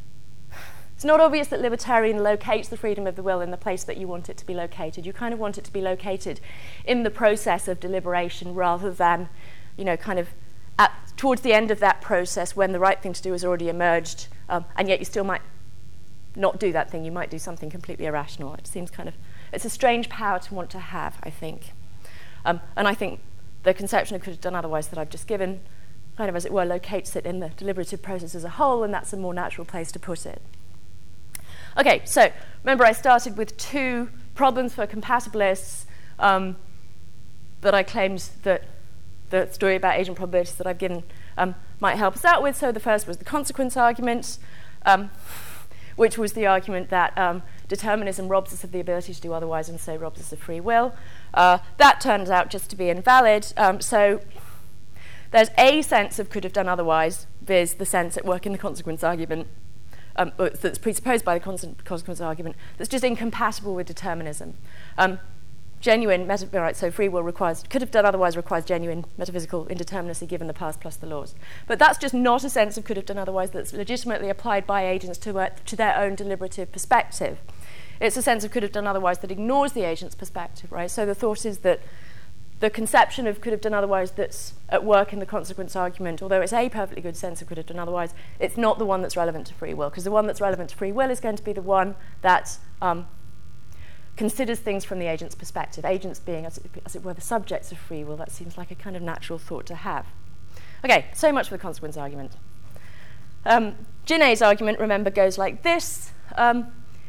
it's not obvious that libertarian locates the freedom of the will in the place that you want it to be located. You kind of want it to be located in the process of deliberation rather than, you know, kind of at, towards the end of that process when the right thing to do has already emerged, um, and yet you still might not do that thing. You might do something completely irrational. It seems kind of, it's a strange power to want to have, I think. Um, and I think the conception of could have done otherwise that I've just given, kind of as it were, locates it in the deliberative process as a whole, and that's a more natural place to put it. Okay, so remember I started with two problems for compatibilists um, that I claimed that the story about agent probabilities that I've given um, might help us out with. So the first was the consequence argument, um, which was the argument that um, determinism robs us of the ability to do otherwise and so robs us of free will. Uh, that turns out just to be invalid. Um, so there's a sense of could have done otherwise, viz. The sense at work in the consequence argument um, that's presupposed by the consequence argument that's just incompatible with determinism. Um, genuine, meta- right, so free will requires, could have done otherwise requires genuine metaphysical indeterminacy given the past plus the laws. But that's just not a sense of could have done otherwise that's legitimately applied by agents to, uh, to their own deliberative perspective. It's a sense of could have done otherwise that ignores the agent's perspective, right? So the thought is that the conception of could have done otherwise that's at work in the consequence argument, although it's a perfectly good sense of could have done otherwise, it's not the one that's relevant to free will, because the one that's relevant to free will is going to be the one that um, considers things from the agent's perspective, agents being, as it, as it were, the subjects of free will. That seems like a kind of natural thought to have. Okay, so much for the consequence argument. Um, Ginet's argument, remember, goes like this. Um,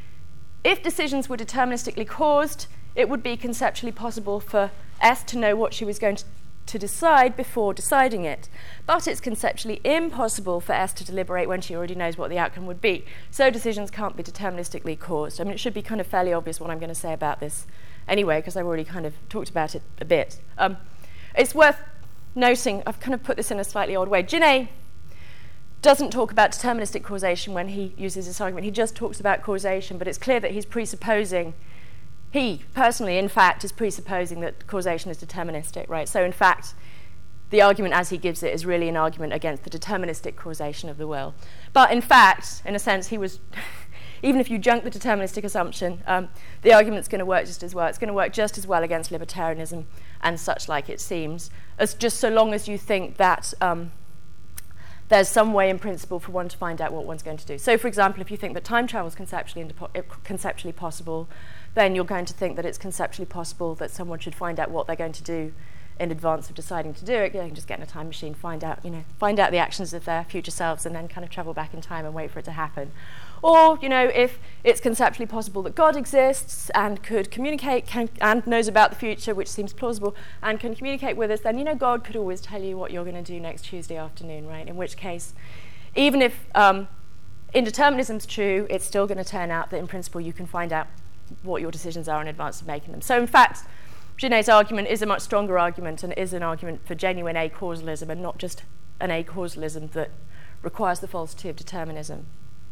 if decisions were deterministically caused, it would be conceptually possible for S to know what she was going to, to decide before deciding it. But it's conceptually impossible for S to deliberate when she already knows what the outcome would be. So decisions can't be deterministically caused. I mean, it should be kind of fairly obvious what I'm going to say about this anyway, because I've already kind of talked about it a bit. Um, it's worth noting, I've kind of put this in a slightly odd way. Ginet doesn't talk about deterministic causation when he uses this argument. He just talks about causation, but it's clear that he's presupposing He, personally, in fact, is presupposing that causation is deterministic, right? So, in fact, the argument as he gives it is really an argument against the deterministic causation of the will. But, in fact, in a sense, he was, even if you junk the deterministic assumption, um, the argument's going to work just as well. It's going to work just as well against libertarianism and such like, it seems, as just so long as you think that um, there's some way in principle for one to find out what one's going to do. So, for example, if you think that time travel is conceptually, conceptually possible, then you're going to think that it's conceptually possible that someone should find out what they're going to do in advance of deciding to do it. You know, you can just get in a time machine, find out, you know, find out the actions of their future selves, and then kind of travel back in time and wait for it to happen. Or, you know, if it's conceptually possible that God exists and could communicate can, and knows about the future, which seems plausible, and can communicate with us, then, you know, God could always tell you what you're going to do next Tuesday afternoon, right? In which case, even if um, indeterminism's true, it's still going to turn out that in principle you can find out what your decisions are in advance of making them. So, in fact, Ginet's argument is a much stronger argument and is an argument for genuine acausalism and not just an acausalism that requires the falsity of determinism.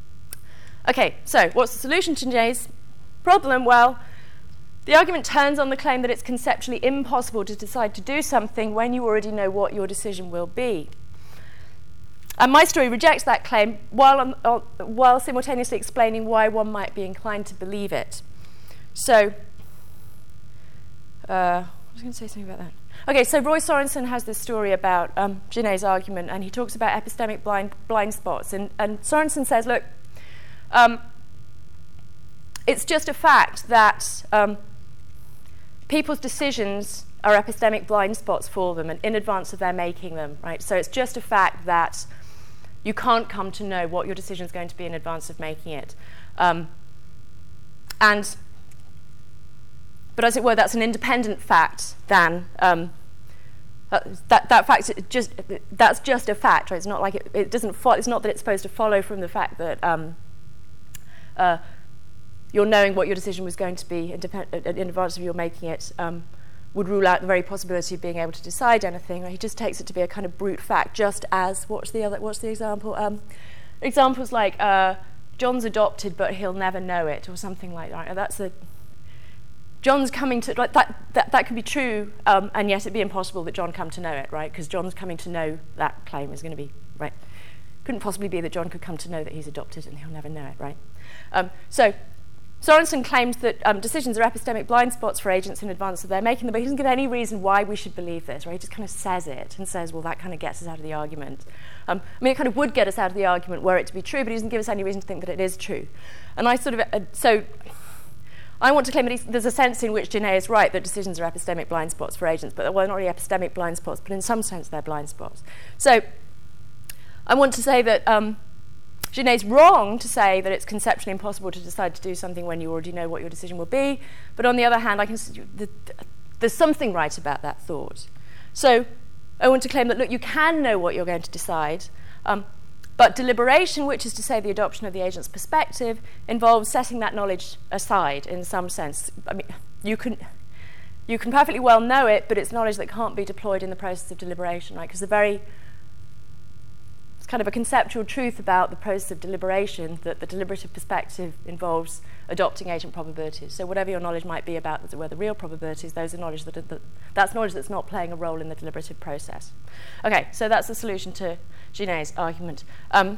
Okay, so what's the solution to Ginet's problem? Well, the argument turns on the claim that it's conceptually impossible to decide to do something when you already know what your decision will be. And my story rejects that claim while, um, uh, while simultaneously explaining why one might be inclined to believe it. So, uh, I was going to say something about that. Okay, so Roy Sorensen has this story about um, Ginet's argument, and he talks about epistemic blind, blind spots. And, and Sorensen says, look, um, it's just a fact that um, people's decisions are epistemic blind spots for them and in advance of their making them, right? So it's just a fact that you can't come to know what your decision is going to be in advance of making it. Um, and... But as it were, that's an independent fact than um, uh, that. That fact just that's just a fact, right? It's not like it, it doesn't. Fo- it's not that it's supposed to follow from the fact that um, uh, you're knowing what your decision was going to be in, depend- in advance of your making it um, would rule out the very possibility of being able to decide anything. Right? He just takes it to be a kind of brute fact, just as what's the other? What's the example? Um, examples like uh, John's adopted, but he'll never know it, or something like that. That's a John's coming to, like, that, that, that could be true, um, and yet it'd be impossible that John come to know it, right? Because John's coming to know that claim is going to be, right? Couldn't possibly be that John could come to know that he's adopted and he'll never know it, right? Um, so Sorensen claims that um, decisions are epistemic blind spots for agents in advance of their making them, but he doesn't give any reason why we should believe this, right? He just kind of says it and says, well, that kind of gets us out of the argument. Um, I mean, it kind of would get us out of the argument were it to be true, but he doesn't give us any reason to think that it is true. And I sort of, uh, so... I want to claim that there's a sense in which Ginet is right that decisions are epistemic blind spots for agents, but well, not really epistemic blind spots, but in some sense they're blind spots. So I want to say that um, Ginet's wrong to say that it's conceptually impossible to decide to do something when you already know what your decision will be, but on the other hand, I can the, there's something right about that thought. So I want to claim that, look, you can know what you're going to decide, um, but deliberation, which is to say the adoption of the agent's perspective, involves setting that knowledge aside in some sense. I mean, you can you can perfectly well know it, but it's knowledge that can't be deployed in the process of deliberation, right? Because the very it's kind of a conceptual truth about the process of deliberation that the deliberative perspective involves adopting agent probabilities. So whatever your knowledge might be about where the real probabilities, those are knowledge that, are, that that's knowledge that's not playing a role in the deliberative process. Okay, so that's the solution to Ginet's argument. Um,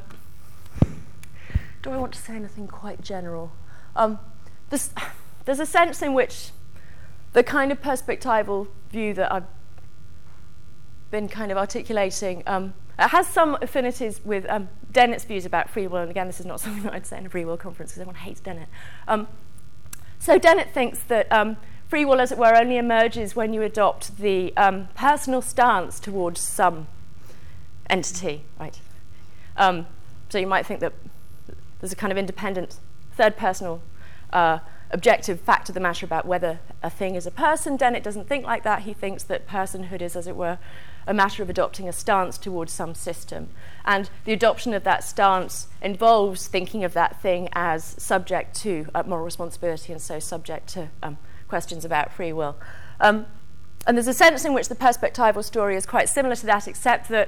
do I want to say anything quite general? Um, this, there's a sense in which the kind of perspectival view that I've been kind of articulating, um, it has some affinities with um, Dennett's views about free will, and again, this is not something that I'd say in a free will conference because everyone hates Dennett. Um, so Dennett thinks that um, free will, as it were, only emerges when you adopt the um, personal stance towards some entity, right? Um, so you might think that there's a kind of independent, third personal uh, objective fact of the matter about whether a thing is a person. Dennett doesn't think like that. He thinks that personhood is, as it were, a matter of adopting a stance towards some system. And the adoption of that stance involves thinking of that thing as subject to uh, moral responsibility and so subject to um, questions about free will. Um, and there's a sense in which the perspectival story is quite similar to that, except that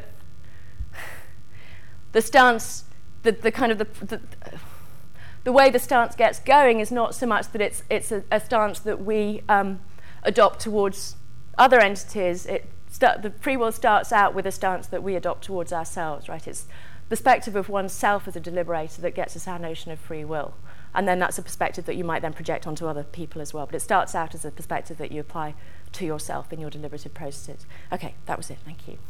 the stance, the, the kind of the, the the way the stance gets going is not so much that it's it's a, a stance that we um, adopt towards other entities. It start, the free will starts out with a stance that we adopt towards ourselves, right? It's the perspective of oneself as a deliberator that gets us our notion of free will. And then that's a perspective that you might then project onto other people as well. But it starts out as a perspective that you apply to yourself in your deliberative processes. Okay, that was it. Thank you.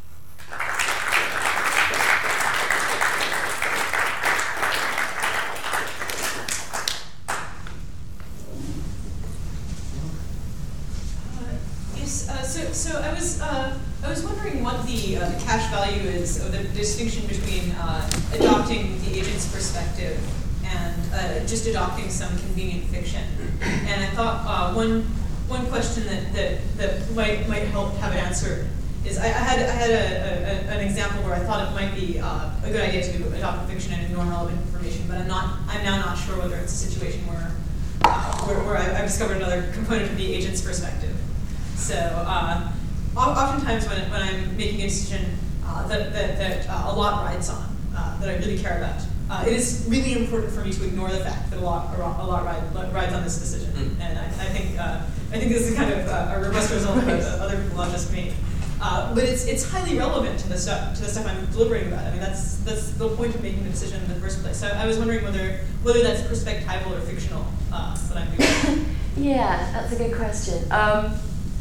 Uh, so, so I was uh, I was wondering what the, uh, the cash value is, or the distinction between uh, adopting the agent's perspective and uh, just adopting some convenient fiction. And I thought uh, one one question that, that, that might might help have an answer is I, I had I had a, a, an example where I thought it might be uh, a good idea to adopt a fiction and ignore relevant information, but I'm not I'm now not sure whether it's a situation where uh, where, where I, I've discovered another component of the agent's perspective. So uh, oftentimes when, when I'm making a decision uh, that, that, that uh, a lot rides on, uh, that I really care about, uh, it is really important for me to ignore the fact that a lot, a lot ride, rides on this decision. Mm. And I, I think uh, I think this is kind of uh, a robust result of uh, other people, not just me. Uh, but it's it's highly relevant to the stuff to the stuff I'm deliberating about. I mean, that's that's the point of making the decision in the first place. So I was wondering whether whether that's perspectival or fictional uh, that I'm doing. Yeah, that's a good question. Um,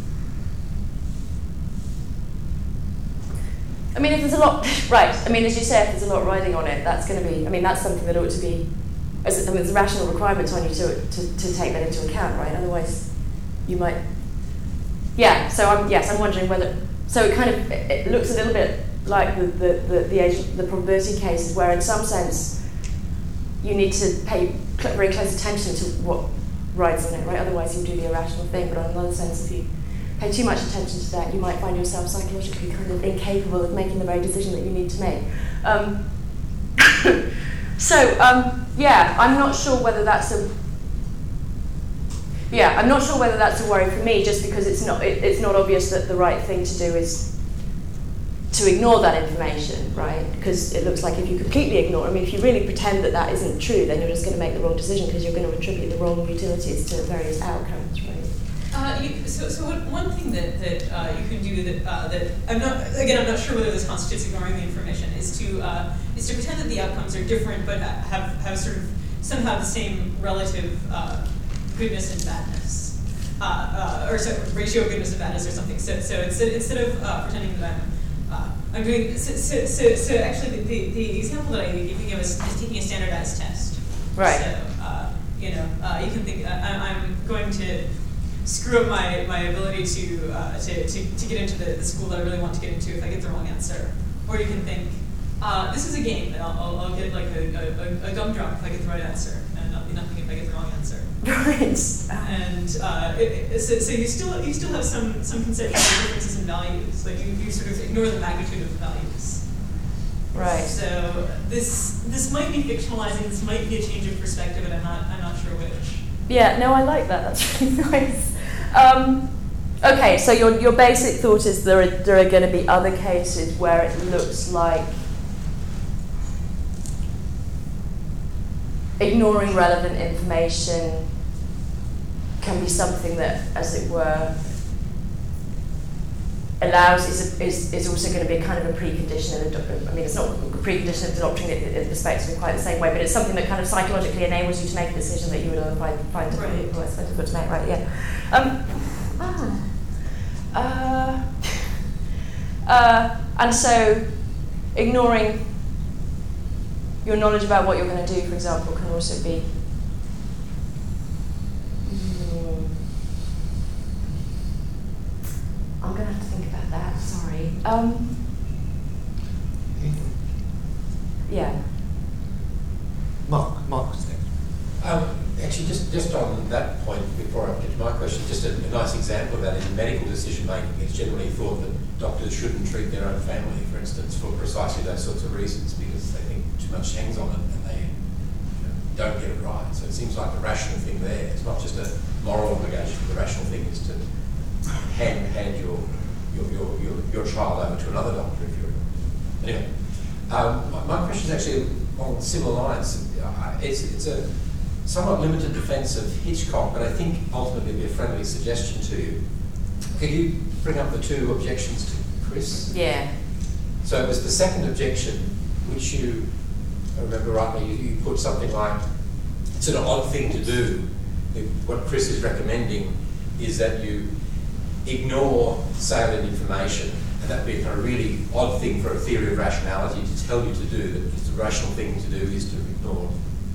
I mean, if there's a lot, right, I mean, as you say, if there's a lot riding on it, that's going to be, I mean, that's something that ought to be, as, I mean, there's a rational requirement on you to, to, to take that into account, right? Otherwise, you might, yeah, so I'm, yes, I'm wondering whether, so it kind of, it, it looks a little bit like the, the, the, the, agent, the probability cases where in some sense, you need to pay cl- very close attention to what rides on it, right? Otherwise, you'll do the irrational thing, but on another sense, if you pay too much attention to that, you might find yourself psychologically kind of incapable of making the very decision that you need to make. Um, so, um, yeah, I'm not sure whether that's a yeah, I'm not sure whether that's a worry for me, just because it's not it, it's not obvious that the right thing to do is to ignore that information, right? Because it looks like if you completely ignore, I mean, if you really pretend that that isn't true, then you're just going to make the wrong decision because you're going to attribute the wrong utilities to various outcomes, right? Uh, you, so, so what, one thing that, that uh, you can do that uh, that I'm not again I'm not sure whether this constitutes ignoring the information is to uh, is to pretend that the outcomes are different but have have sort of somehow the same relative uh, goodness and badness, uh, uh, or so, ratio of goodness and badness or something. So so instead instead of uh, pretending that I'm uh, I'm doing so so, so, so actually the, the, the example that I gave you is, is taking a standardized test. Right. So uh, you know uh, you can think uh, I'm going to screw up my, my ability to, uh, to, to to get into the, the school that I really want to get into if I get the wrong answer. Or you can think, uh, this is a game, and I'll, I'll, I'll get like a, a, a gum drop if I get the right answer, and I'll be nothing if I get the wrong answer. Right. And uh, it, it, so, so you still you still have some some conceptual differences in values. Like you, you sort of ignore the magnitude of the values. Right. So this this might be fictionalizing. This might be a change of perspective, and I'm not I'm not sure which. Yeah. No, I like that. That's really nice. Um, okay, so your your basic thought is there are there are going to be other cases where it looks like ignoring relevant information can be something that, as it were, allows is is, is also going to be kind of a precondition of adopting. I mean, it's not a precondition of adopting it in perspective in quite the same way, but it's something that kind of psychologically enables you to make a decision that you would otherwise find right. difficult to make. Right? Yeah. Um, ah. Uh, uh, and so ignoring your knowledge about what you're going to do, for example, can also be mm, I'm going to have to think about that, sorry. Um, yeah. Mark, Mark was next. Um, actually, just, just on that point, before I get to my question, just a, a nice example of that in medical decision making. It's generally thought that doctors shouldn't treat their own family, for instance, for precisely those sorts of reasons, because they think too much hangs on it and they you know, don't get it right. So it seems like the rational thing there. It's not just a moral obligation. The rational thing is to hand hand your your your your, your child over to another doctor if you're anyway. Um, my, my question is actually along similar lines. Uh, it's it's a somewhat limited defence of Hitchcock, but I think ultimately it'd be a friendly suggestion to you. Could you bring up the two objections to Chris? Yeah. So it was the second objection, which you, if I remember rightly, you, you put something like, it's an odd thing to do. What Chris is recommending is that you ignore salient information, and that would be a kind of really odd thing for a theory of rationality to tell you to do, that the rational thing to do is to ignore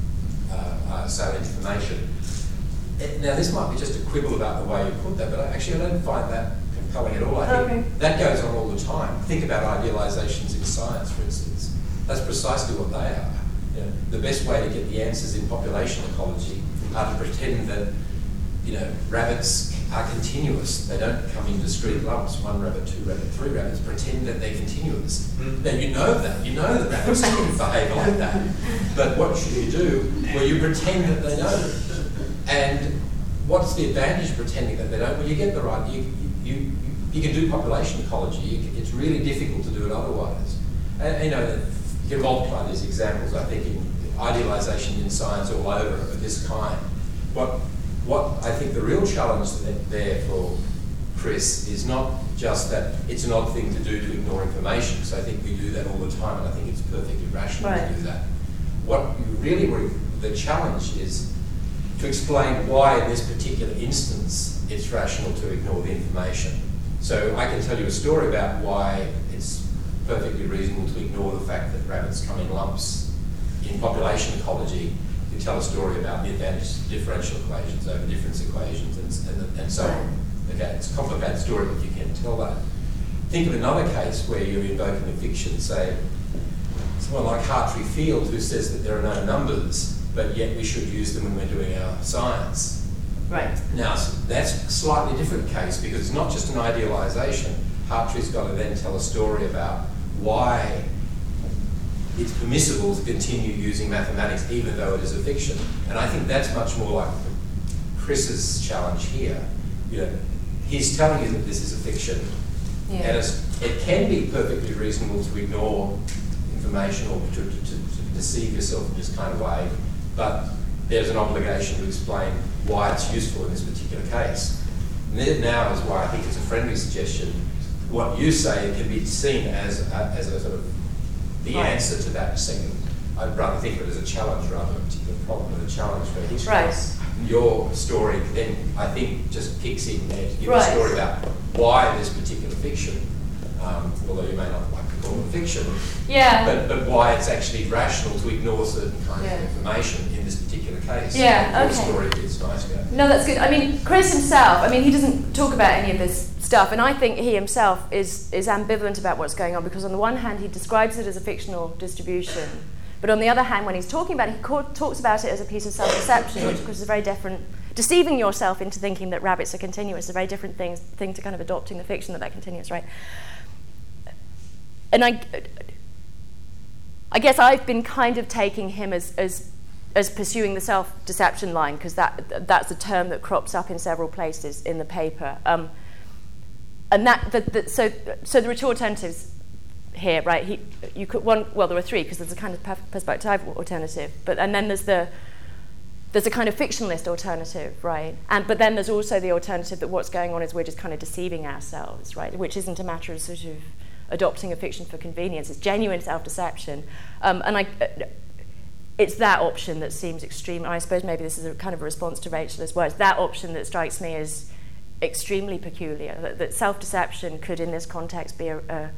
uh, uh, salient information. Now, this might be just a quibble about the way you put that, but I, actually I don't find that compelling at all. I think okay. that goes on all the time. Think about idealisations in science, for instance. That's precisely what they are. You know, the best way to get the answers in population ecology are to pretend that you know, rabbits are continuous. They don't come in discrete lumps, one rabbit, two rabbit, three rabbits. Pretend that they're continuous. Mm. Now you know that. You know that rabbits can behave like that. But what should you do? Well, you pretend that they don't. And what's the advantage of pretending that they don't? Well, you get the right. You you you, you can do population ecology. You can, it's really difficult to do it otherwise. And you know, you can multiply these examples. I think in idealisation in science all over of this kind. What What I think the real challenge there for Chris is not just that it's an odd thing to do to ignore information, because I think we do that all the time, and I think it's perfectly rational right. to do that. What you really, the challenge is to explain why in this particular instance it's rational to ignore the information. So I can tell you a story about why it's perfectly reasonable to ignore the fact that rabbits come in lumps in population ecology. You tell a story about the advantages of differential equations over difference equations and, and, and so on. Okay, it's a complicated story, but you can tell that. Think of another case where you're invoking a fiction, say, someone like Hartree Field, who says that there are no numbers, but yet we should use them when we're doing our science. Right. Now, that's a slightly different case, because it's not just an idealisation. Hartree's got to then tell a story about why it's permissible to continue using mathematics even though it is a fiction. And I think that's much more like Chris's challenge here. You know, he's telling you that this is a fiction, yeah. and it's, it can be perfectly reasonable to ignore information or to, to, to deceive yourself in this kind of way, but there's an obligation to explain why it's useful in this particular case. And there now is why I think it's a friendly suggestion. What you say can be seen as a, as a sort of the right. answer to that second. I'd rather think of it as a challenge rather than a particular problem, but a challenge for history. Right. Your story then, I think, just kicks in there to give right. a story about why this particular fiction, um, although you may not like to call it fiction, yeah. but, but why it's actually rational to ignore certain kinds yeah. of information in this particular case. Yeah, Your okay. story gets nice about. No, that's good. I mean, Chris himself, I mean, he doesn't talk about any of this stuff, and I think he himself is, is ambivalent about what's going on, because on the one hand, he describes it as a fictional distribution, but on the other hand, when he's talking about it, he co- talks about it as a piece of self-deception, which of course is a very different, deceiving yourself into thinking that rabbits are continuous is a very different thing, thing to kind of adopting the fiction that they're continuous, right? And I, I guess I've been kind of taking him as, as, as pursuing the self-deception line, because that, that's a term that crops up in several places in the paper. Um, and that, the, the, so, so there are two alternatives here, right? He, you could one. Well, there are three, because there's a kind of perspectival alternative, but and then there's the there's a kind of fictionalist alternative, right? And but then there's also the alternative that what's going on is we're just kind of deceiving ourselves, right? Which isn't a matter of sort of adopting a fiction for convenience; it's genuine self-deception. Um, and I, it's that option that seems extreme. I suppose maybe this is a kind of a response to Rachel as well. It's that option that strikes me as extremely peculiar, that, that self-deception could in this context be a, a,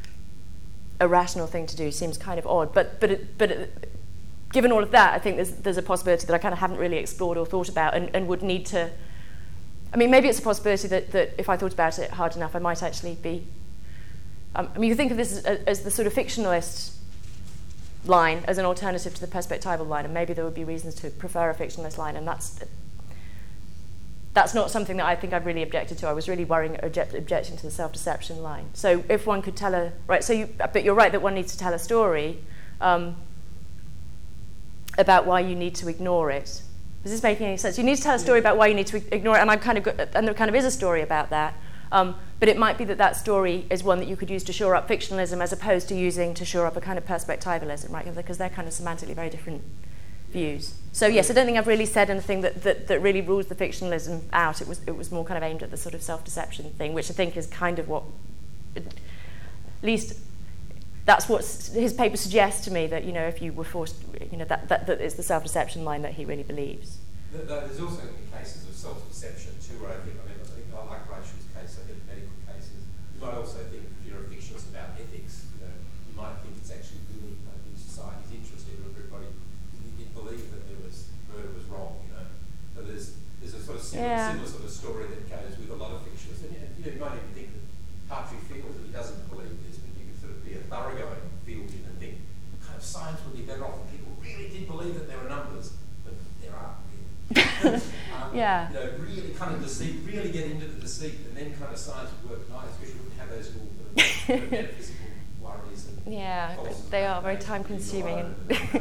a rational thing to do seems kind of odd. But but it, but it, given all of that, I think there's there's a possibility that I kind of haven't really explored or thought about, and, and would need to. I mean, maybe it's a possibility that, that if I thought about it hard enough, I might actually be. Um, I mean, you think of this as, as the sort of fictionalist line as an alternative to the perspectival line, and maybe there would be reasons to prefer a fictionalist line, and that's that's not something that I think I've really objected to. I was really worrying, object, objecting to the self-deception line. So if one could tell a right, so you, but you're right that one needs to tell a story um, about why you need to ignore it. Is this making any sense? You need to tell a story about why you need to ignore it, and I kind of, and there kind of is a story about that. Um, but it might be that that story is one that you could use to shore up fictionalism as opposed to using to shore up a kind of perspectivalism, right? Because they're kind of semantically very different views. So yes, I don't think I've really said anything that, that, that really rules the fictionalism out. It was it was more kind of aimed at the sort of self-deception thing, which I think is kind of what, at least that's what his paper suggests to me, that, you know, if you were forced, you know, that, that, that is the self-deception line that he really believes. There's also cases of self-deception too, where I think, I mean, I think I like Rachel's case, I think medical cases. You might also think, if you're a fictionist about ethics, you know, you might think it's actually really kind of in society's interest if everybody didn't believe that there was murder was wrong, you know. So there's there's a sort of similar, yeah. similar sort of story that goes with a lot of fictionists. And you know, you might even think that Hartree feels that he doesn't believe this, but you could sort of be a thoroughgoing field in and think kind of science would be better off if people really did believe that there were numbers, but there aren't really. um, yeah. You know, really kind of deceit, really get into the deceit, and then kind of science would work nice, because you wouldn't have those little sort of metaphysical worries. And yeah, they are very time consuming. And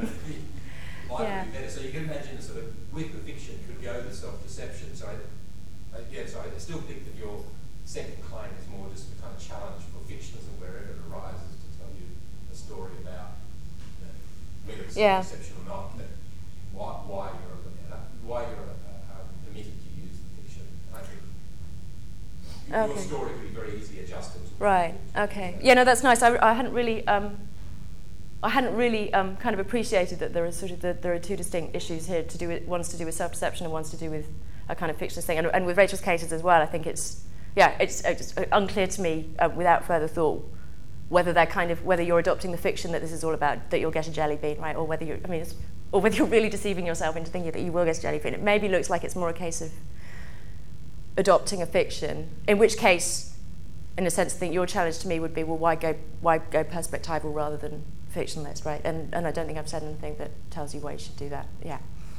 life yeah. would be better. So you can imagine a sort of, with the fiction, could go to self-deception. So I, I, yeah, so I still think that your second claim is more just a kind of challenge for fictionism wherever it arises, to tell you a story about, you know, whether it's yeah. self-deception or not, but why, why you're why you're uh, um, permitted to use the fiction. I think your okay. story could be very easily adjusted. Right. Okay. Yeah. No, that's nice. I, I hadn't really, um, I hadn't really um, kind of appreciated that there are sort of the, there are two distinct issues here to do with, one's to do with self-deception and one's to do with a kind of fictionist thing. And, and with Rachel's cases as well, I think it's yeah, it's, it's unclear to me uh, without further thought whether they're kind of whether you're adopting the fiction that this is all about, that you'll get a jelly bean, right, or whether you're. I mean. It's, or whether you're really deceiving yourself into thinking that you will get a jelly bean. It maybe looks like it's more a case of adopting a fiction, in which case, in a sense, I think your challenge to me would be, well, why go why go perspectival rather than fictionalist, right? And and I don't think I've said anything that tells you why you should do that. Yeah.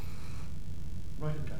Right, okay.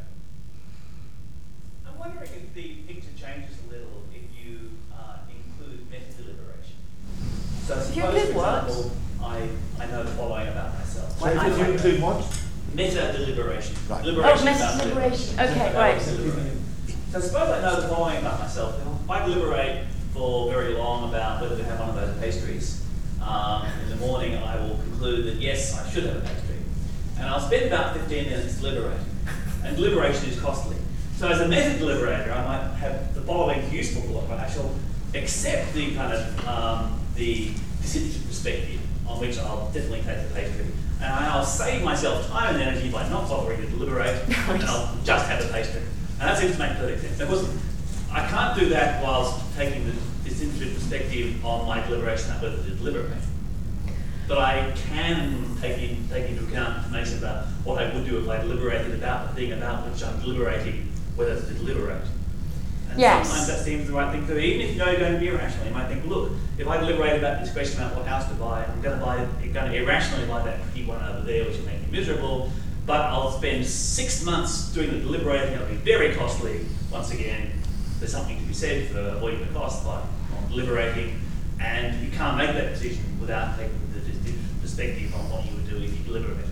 I'm wondering if the picture changes a little if you uh, include meta-deliberation. So If suppose, you for include what? example, I, I know the following about myself. So I, if you I, include what? Meta-deliberation. Right. Deliberation Oh, about meta-deliberation. deliberation. Okay, About right. deliberating. So suppose I know the following about myself. If I deliberate for very long about whether to have one of those pastries, um, in the morning I will conclude that yes, I should have a pastry. And I'll spend about fifteen minutes deliberating. And deliberation is costly. So as a meta-deliberator, I might have the following useful thought. I shall accept the kind of um, the disinterested perspective on which I'll definitely take the pastry. And I'll save myself time and energy by not bothering to deliberate, and I'll just have the pastry. And that seems to make perfect sense. Of course, I can't do that whilst taking the disinterested perspective on my deliberation about whether to deliberate. But I can take, in, take into account information about what I would do if I deliberated about the thing about which I'm deliberating, whether to deliberate. And yes. sometimes that seems the right thing to do. Even if you know you're going to be irrational, you might think, look, if I deliberate about this question about what house to buy, I'm going to buy, I'm going to irrationally buy that pretty one over there, which will make me miserable. But I'll spend six months doing the deliberating. It'll be very costly. Once again, there's something to be said for avoiding the cost by not deliberating. And you can't make that decision without taking the perspective on what you would do if you deliberated.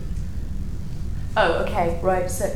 Oh, okay, right. So,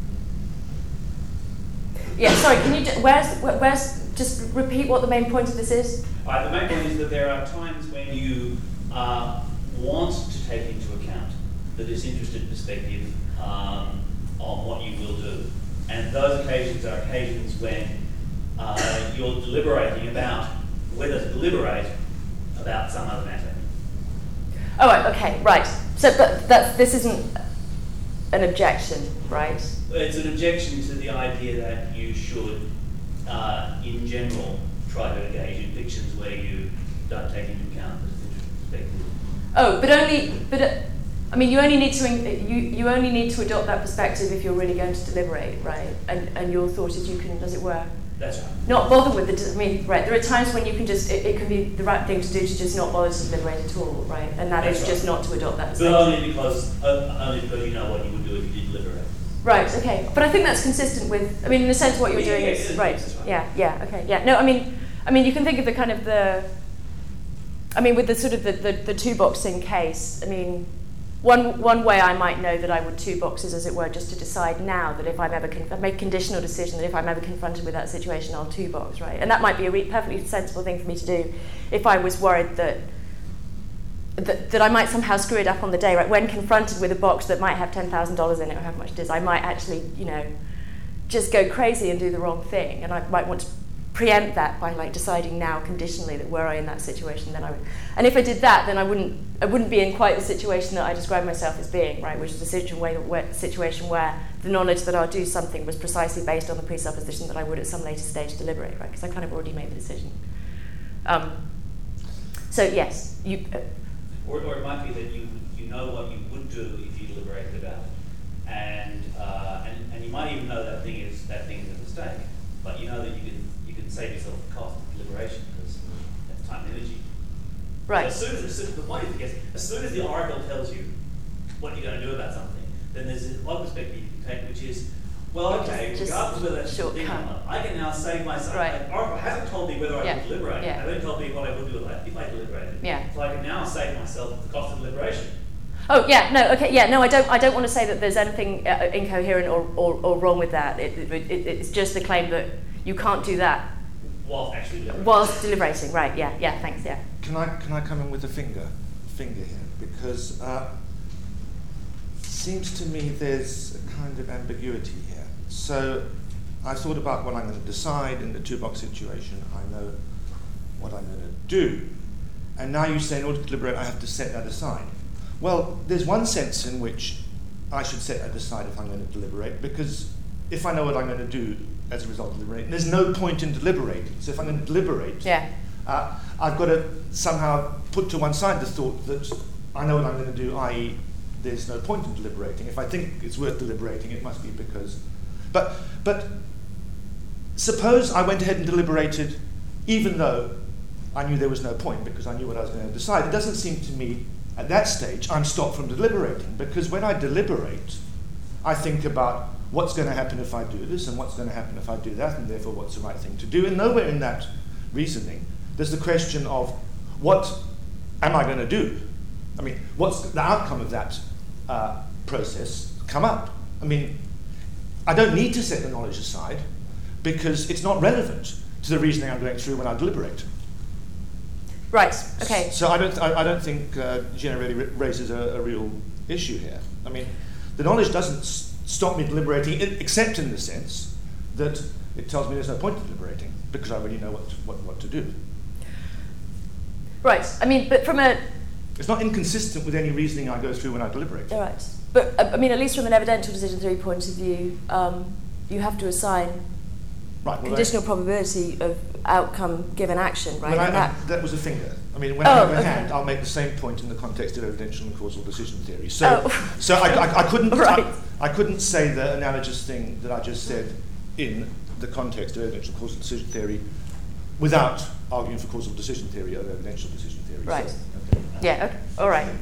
yeah. Sorry. Can you? Where's? Where's? Just repeat what the main point of this is. All right, the main point is that there are times when you uh, want to take into account the disinterested perspective um, on what you will do, and those occasions are occasions when uh, you're deliberating about whether to deliberate about some other matter. Oh, right, okay, right. So, but that's this isn't an objection, right? It's an objection to the idea that you should uh, in general, try to engage in fictions where you don't take into account the perspective. Oh, but only, but uh, I mean, you only need to you you only need to adopt that perspective if you're really going to deliberate, right? And and your thought is you can, as it were, That's right. not bother with it. I mean, right? There are times when you can just it, it can be the right thing to do to just not bother to deliberate at all, right? And that That's is right. just not to adopt that But perspective. only because uh, only because you know what you would do if you did deliberate. Right, okay. But I think that's consistent with, I mean, in a sense, what you're Yeah, doing yeah, is, yeah, right, that's right. yeah, yeah, okay, yeah. No, I mean, I mean, you can think of the kind of the, I mean, with the sort of the, the, the two-boxing case, I mean, one one way I might know that I would two boxes, as it were, just to decide now that if I'm ever, con- I've made a conditional decision that if I'm ever confronted with that situation, I'll two box, right? And that might be a re- perfectly sensible thing for me to do if I was worried that That, that I might somehow screw it up on the day, right? When confronted with a box that might have ten thousand dollars in it or however much it is, I might actually, you know, just go crazy and do the wrong thing. And I might want to preempt that by like deciding now conditionally that were I in that situation, then I would. And if I did that, then I wouldn't I wouldn't be in quite the situation that I describe myself as being, right? Which is a situation where, where, situation where the knowledge that I'll do something was precisely based on the presupposition that I would at some later stage deliberate, right? Because I kind of already made the decision. Um, so yes, you... Uh, Or, or it might be that you you know what you would do if you deliberated about it, and uh, and and you might even know that thing is that thing is a mistake, but you know that you can you can save yourself the cost of deliberation because that's time and energy. right. So as soon as, as soon as the point is, yes, as soon as the oracle tells you what you're going to do about something, then there's this one perspective you can take, which is, well, okay, Just regardless of whether that's the thing or shortcut. not, I can now save myself. Right. Like, oracle hasn't told me whether I Yeah. would deliberate. Yeah. It only told me what I would do if I, if I deliberated. Yeah. So I can now save myself the cost of deliberation. Oh yeah, no, okay, yeah, no, I don't, I don't want to say that there's anything uh, incoherent or, or, or wrong with that. It, it, it, it's just the claim that you can't do that Whilst actually deliberating. whilst deliberating. Right? Yeah, yeah. Thanks. Yeah. Can I can I come in with a finger finger here? Because uh, seems to me there's a kind of ambiguity here. So I've thought about what I'm going to decide in the two-box situation. I know what I'm going to do. And now you say in order to deliberate I have to set that aside. Well, there's one sense in which I should set that aside if I'm going to deliberate, because if I know what I'm going to do as a result of deliberating, there's no point in deliberating. So if I'm going to deliberate, Yeah. uh, I've got to somehow put to one side the thought that I know what I'm going to do, that is there's no point in deliberating. If I think it's worth deliberating, it must be because... But, but suppose I went ahead and deliberated even though I knew there was no point because I knew what I was going to decide. It doesn't seem to me at that stage I'm stopped from deliberating, because when I deliberate, I think about what's going to happen if I do this and what's going to happen if I do that, and therefore what's the right thing to do. And nowhere in that reasoning there's the question of what am I going to do? I mean, what's the outcome of that uh, process come up? I mean, I don't need to set the knowledge aside because it's not relevant to the reasoning I'm going through when I deliberate. Right. Okay. So I don't, I, I don't think uh, Gina really raises a, a real issue here. I mean, the knowledge doesn't s- stop me deliberating, except in the sense that it tells me there's no point in deliberating because I already know what, what, what to do. Right. I mean, but from a It's not inconsistent with any reasoning I go through when I deliberate. all right. But uh, I mean, at least from an evidential decision theory point of view, um, you have to assign Right. Well, conditional probability of outcome given action, right? When I, And I, that, that was a finger. I mean, when Oh, I have a okay. hand, I'll make the same point in the context of evidential and causal decision theory. So, Oh. so I, I, I couldn't, Right. I, I couldn't say the analogous thing that I just said in the context of evidential and causal decision theory without arguing for causal decision theory over evidential decision theory. Right. So, okay. yeah. Okay. All right.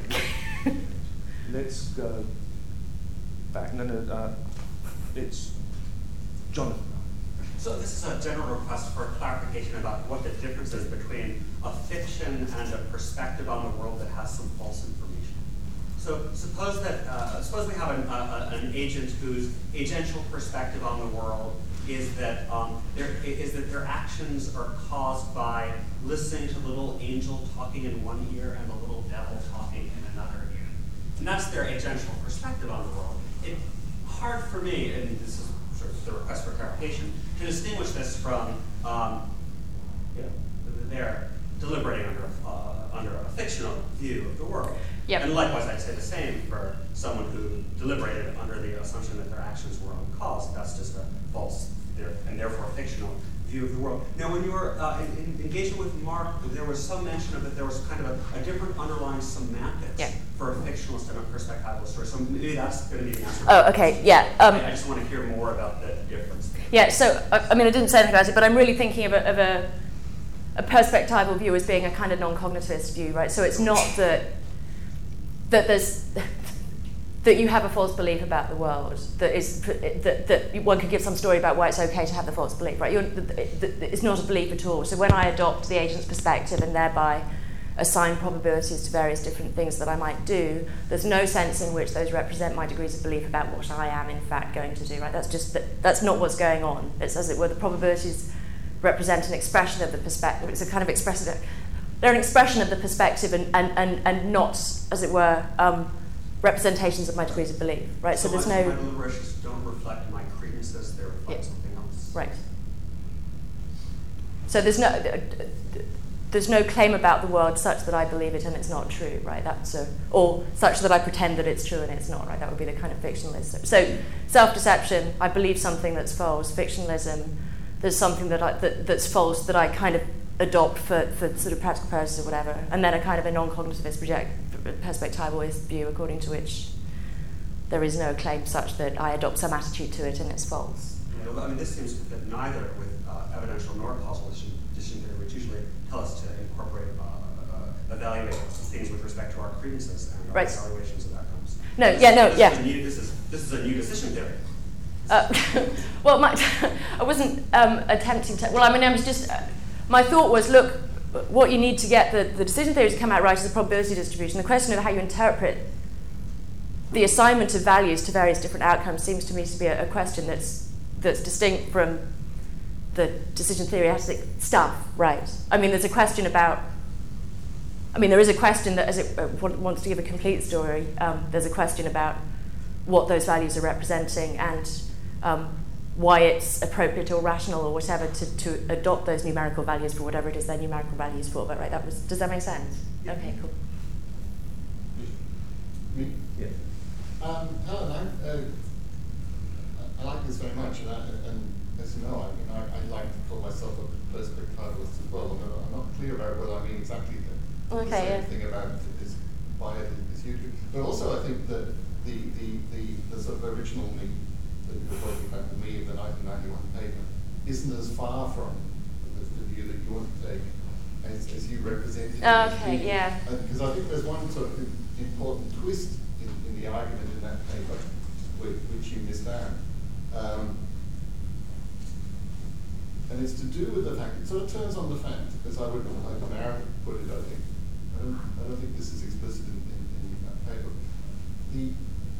Let's go back. No, no, uh, it's Jonathan. So this is a general request for clarification about what the difference is between a fiction and a perspective on the world that has some false information. So suppose that uh, suppose we have an, uh, an agent whose agential perspective on the world is that um, their, is that their actions are caused by listening to the little angel talking in one ear and the little devil talking in another ear, and that's their agential perspective on the world. It's hard for me, and this is sort of the request for clarification, to distinguish this from, um, you know, they're deliberating under a, uh, under a fictional view of the world. Yep. And likewise, I'd say the same for someone who deliberated under the assumption that their actions were uncaused. That's just a false, and therefore fictional view of the world. Now, when you were uh, in, in engaging with Mark, there was some mention of that there was kind of a, a different underlying semantics yeah. for a fictionalist and a perspectival story. So maybe that's going to be the answer. Oh, okay, yeah. Um, I just want to hear more about the difference. Yeah, so, I, I mean, I didn't say anything about it, but I'm really thinking of a, of a, a perspectival view as being a kind of non-cognitivist view, right? So it's not that, that there's... that you have a false belief about the world, that is that, that one could give some story about why it's okay to have the false belief, right? You're, it's not a belief at all. So when I adopt the agent's perspective and thereby assign probabilities to various different things that I might do, there's no sense in which those represent my degrees of belief about what I am in fact going to do, right? That's just that, that's not what's going on. It's as it were the probabilities represent an expression of the perspective. It's a kind of expressive. They're an expression of the perspective and and and, and not, as it were. Um, representations of my degrees of belief, right? So, so there's my, no... my deliberations don't reflect my credences, they reflect yeah. something else. Right. So there's no there's no claim about the world such that I believe it and it's not true, right? That's a, or such that I pretend that it's true and it's not, right? That would be the kind of fictionalism. So self-deception, I believe something that's false. Fictionalism, there's something that I, that, that's false that I kind of adopt for, for sort of practical purposes or whatever. And then a kind of a non-cognitivist project perspectivalist view according to which there is no claim such that I adopt some attitude to it and it's false. Yeah, well, I mean, this seems to fit neither with uh, evidential nor causal decision theory, which usually tell us to incorporate, uh, uh, evaluate things with respect to our credences and our right. evaluations of outcomes. No, this yeah, is, no, this yeah. Is new, this, is, this is a new decision theory. Uh, well, my, I wasn't um, attempting to, well, I mean, I was just, uh, my thought was, look, what you need to get the, the decision theory to come out right is the probability distribution. The question of how you interpret the assignment of values to various different outcomes seems to me to be a, a question that's that's distinct from the decision theoretic stuff, right? I mean, there's a question about, I mean, there is a question that, as it uh, wants to give a complete story, um, there's a question about what those values are representing and um, why it's appropriate or rational or whatever to, to adopt those numerical values for whatever it is they're numerical values for. But right, that was. Does that make sense? Yeah. Okay, cool. Me? Yeah. Um, Helen, I, uh, I like this very much, and, I, and as you know, I mean, I, I like to call myself a perspectivalist as well. And I'm not clear about whether I mean exactly the, okay, the same yeah. thing about this why it is you do. But also, I think that the the the, the sort of original me that you were talking about, the me of the nineteen ninety-one paper, isn't as far from the, the view that you want to take as, as you represented. Oh, okay, yeah. Because I think there's one sort of important twist in, in the argument in that paper, which, which you missed out. Um, and it's to do with the fact, it sort of turns on the fact, because I would, like Mara put it, I think, I don't, I don't think this is explicit in, in, in that paper. The,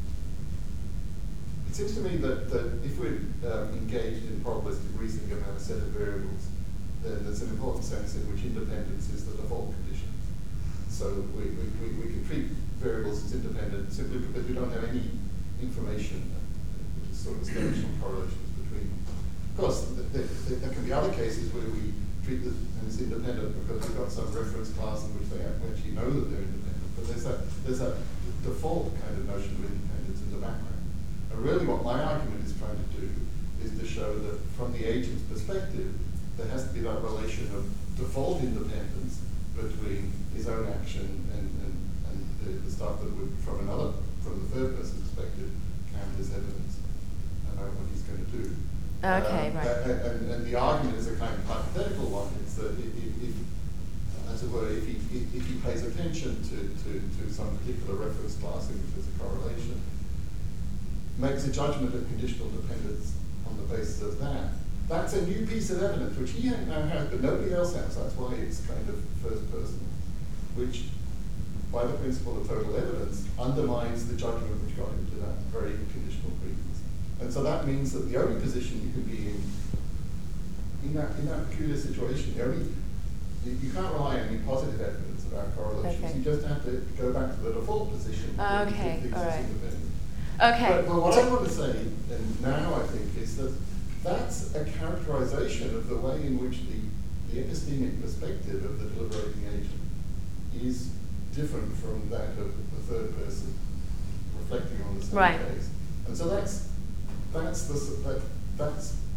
it seems to me that, that if we're um, engaged in probabilistic reasoning about a set of variables, then there's an important sense in which independence is the default condition. So we, we, we, we can treat variables as independent simply because we don't have any information, uh, sort of establishing correlations between them. Of course, th th th there can be other cases where we treat them as independent because we've got some reference class in which they actually know that they're independent. But there's that there's that default kind of notion of independence in the background. And really what my argument is trying to do is to show that from the agent's perspective, there has to be that relation of default independence between his own action and, and, and the, the stuff that would, from another, from the third person's perspective, count as evidence about what he's going to do. Okay, um, right. And, and, and the argument is a kind of hypothetical one. It's that if, if, as it were, if he, if he pays attention to, to, to some particular reference class in which there's a correlation, makes a judgment of conditional dependence on the basis of that, that's a new piece of evidence, which he now has, but nobody else has. That's why it's kind of first person, which, by the principle of total evidence, undermines the judgment which got him to that very conditional credence. And so that means that the only position you can be in, in that, in that peculiar situation, the only, you, you can't rely on any positive evidence about correlations. Okay. You just have to go back to the default position. Uh, okay, all right. Okay. But, but what I want to say, and now I think, is that that's a characterization of the way in which the, the epistemic perspective of the deliberating agent is different from that of the third person reflecting on the same right. case. And so that's that's the that, that's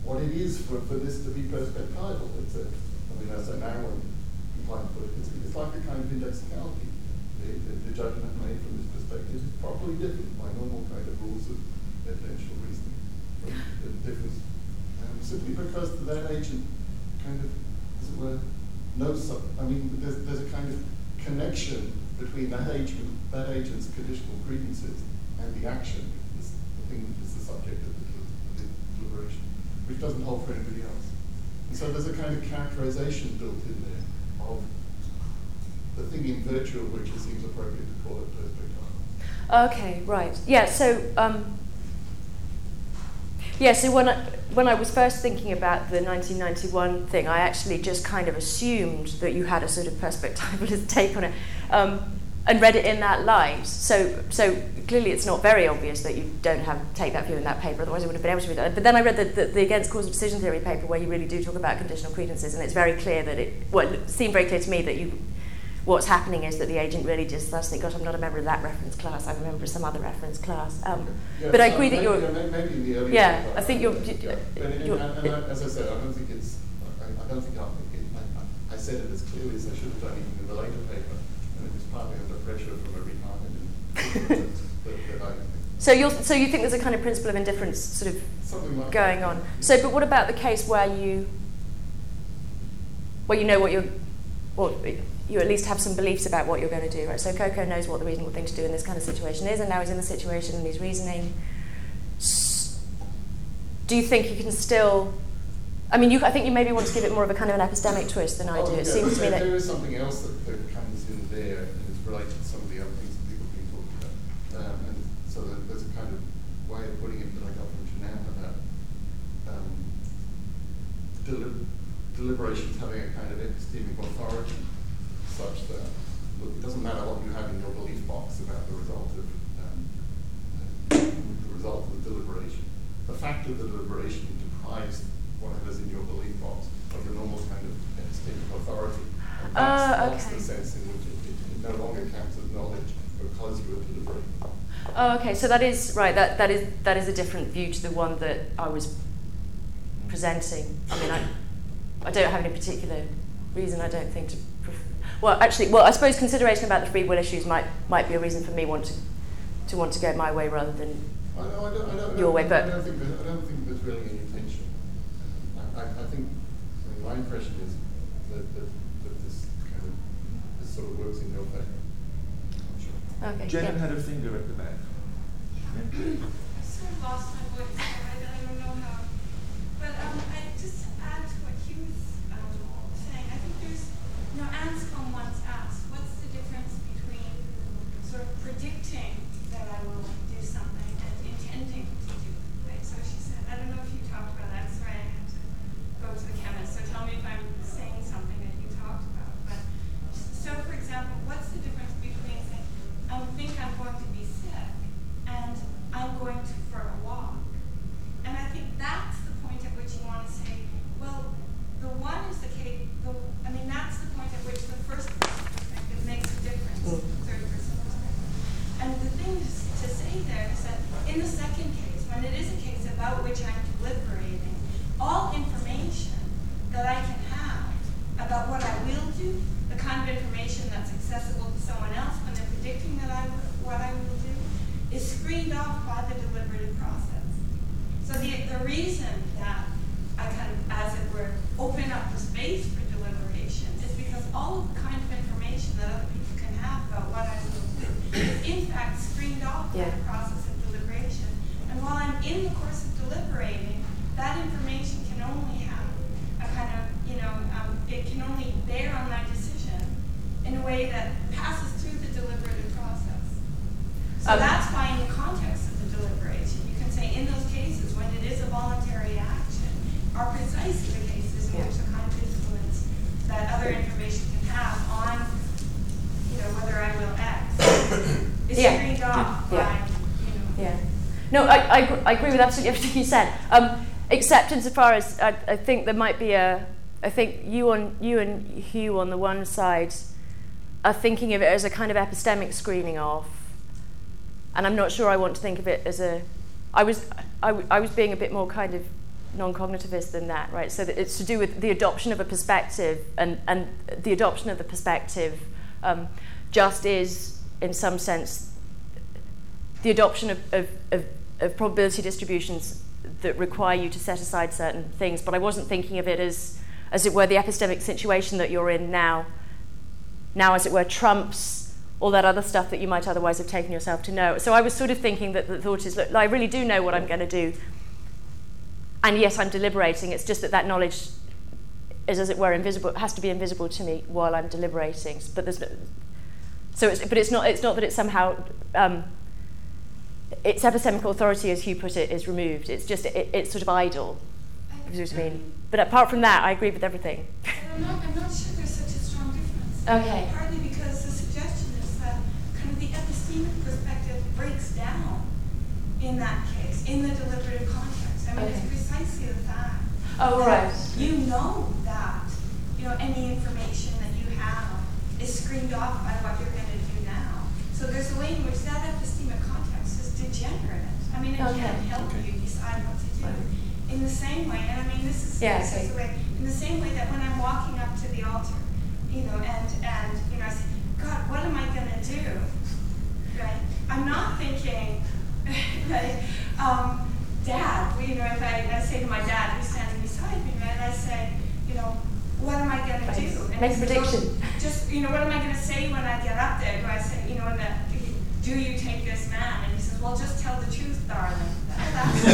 what it is for, for this to be perspectival. It's a, I mean, as I now am inclined to put it, it's, it's like a kind of indexicality. The, the, the judgment made from this perspective is properly different by normal kind of rules of evidential reasoning. It differs um, simply because that agent kind of, as it were, knows something. I mean, there's, there's a kind of connection between that agent, that agent's conditional grievances and the action, this, the thing that is the subject of the, the deliberation, which doesn't hold for anybody else. And so there's a kind of characterization built in there of the thing in virtue of which it seems appropriate to call it perspectival. Okay, right. Yeah, so, um, yeah, so when I, when I was first thinking about the nineteen ninety-one thing, I actually just kind of assumed that you had a sort of perspectivalist take on it, um, and read it in that light. So, so clearly it's not very obvious that you don't have take that view in that paper, otherwise I would have been able to read it. But then I read the, the, the Against Causal Decision Theory paper where you really do talk about conditional credences, and it's very clear that it, well, it seemed very clear to me that you, what's happening is that the agent really just does think, gosh, I'm not a member of that reference class, I'm a member of some other reference class. Um, yeah, but I so agree maybe, that you're... Yeah, maybe in the early yeah, part, I think you're... Yeah. But in, you're and, and as I said, I don't think it's... I, I don't think I, it, I, I said it as clearly as I should have done even in the later paper, and it was partly under pressure from a retirement. that, that I, so, you're, so you think there's a kind of principle of indifference sort of something like going that. on. So, but what about the case where you... where you know what you're... Well, you at least have some beliefs about what you're going to do, right? So Coco knows what the reasonable thing to do in this kind of situation is, and now he's in the situation and he's reasoning. Do you think you can still... I mean, you, I think you maybe want to give it more of a kind of an epistemic twist than I oh, do. It yeah, seems to me there, that... there is something else that, that comes in there, and it's related to some of the other things that people have been talking about. Um, and so that there's a kind of way of putting it that I got from Janan about um, deli- deliberations having a kind of epistemic authority, such that, look, it doesn't matter what you have in your belief box about the result of um, uh, the result of the deliberation. The fact of the deliberation deprives whatever's in your belief box of the normal kind of epistemic authority. And that's, Uh, that's okay. the sense in which it, it, it no longer counts as knowledge because you are deliberating. Oh, okay. So that is right. That that is that is a different view to the one that I was presenting. I mean, I I don't have any particular reason. I don't think to. Pref- well, actually, well, I suppose consideration about the free will issues might might be a reason for me want to to want to go my way rather than I, know, I don't, I don't, your way. I But don't think that, I don't think there's really any tension. I, I, I think I mean, my impression is that, that, that this kind of this sort of works in your favour. I'm sure. okay. Jen yeah. had a finger at the back. I sort of lost my voice, so I, I don't know how. But um, I just add to what Hugh was um, saying. I think there's, you know, Anscombe once asked, what's the difference between sort of predicting that I will do something and intending to do it, right? So she said, I don't know if you talked about that. Sorry, I have to go to the chemist, so tell me if I'm saying something that you talked about. But so, for example, what's the difference between saying, I think I'm going to be sick and I'm going to for a walk? And I think that's the point at which you want to say, well, the one is the case, the, I mean, that's the point at which the first person perspective makes a difference to the third person perspective. And the thing to, to say there is that in the second case, when it is a case about which I'm deliberating, all information that I can have about what I will do, the kind of information that's accessible to someone else when they're predicting that I will, what I will do, is screened off by the deliberative process. So the, the reason that I kind of, as it were, open up the space for deliberation is because all of the kind of information that other people can have about what I will do is in fact screened off Yeah. by the process of deliberation. And while I'm in the course of deliberating, that information can only have a kind of, you know, um, it can only bear on my decision in a way that passes through the deliberative process. So Um, that's why in the context of the deliberation, you can say in those cases when it is a voluntary action, are precisely the cases in Yeah. which the kind of influence that other information can have on, you know, whether I will X is Yeah. screened off Yeah. by, you know. Yeah. No, I, I, gr- I agree with absolutely everything you said. Um, except insofar as I, I think there might be a, I think you on you and Hugh on the one side are thinking of it as a kind of epistemic screening off, and I'm not sure I want to think of it as a. I was I, w- I was being a bit more kind of non-cognitivist than that, right? So that it's to do with the adoption of a perspective, and, and the adoption of the perspective um, just is, in some sense, the adoption of, of, of, of probability distributions that require you to set aside certain things. But I wasn't thinking of it as, as it were, the epistemic situation that you're in now, now as it were, trumps all that other stuff that you might otherwise have taken yourself to know. So I was sort of thinking that the thought is, look, I really do know what I'm going to do, and yes, I'm deliberating. It's just that that knowledge is, as it were, invisible. Has to be invisible to me while I'm deliberating. But there's no, so, it's, but it's not. It's not that it's somehow um, its epistemic authority, as Hugh put it, is removed. It's just it, it's sort of idle. You know what I mean? But apart from that, I agree with everything. I'm not. I'm not sure there's such a strong difference. Okay. Partly because the suggestion is that kind of the epistemic perspective breaks down in that case, in the deliberative context. I mean, Okay. it's precisely the fact Oh, that right. you know that, you know, any information that you have is screened off by what you're going to do now. So there's a way in which that epistemic context is degenerate. I mean, it Okay. can't help you decide what to do. In the same way, and I mean, this is, Yeah, this is okay. the way, in the same way that when I'm walking up to the altar, you know, and, and you know, I say, God, what am I going to do? Right? I'm not thinking, right, um, Dad, you know, if I, I say to my dad who's standing beside me, right, I say, you know, what am I going to do? And Make a he says, prediction. "Well, just, you know, what am I going to say when I get up there? Do I say, you know, in the, do you take this man? And he says, well, just tell the truth, darling. Well, that's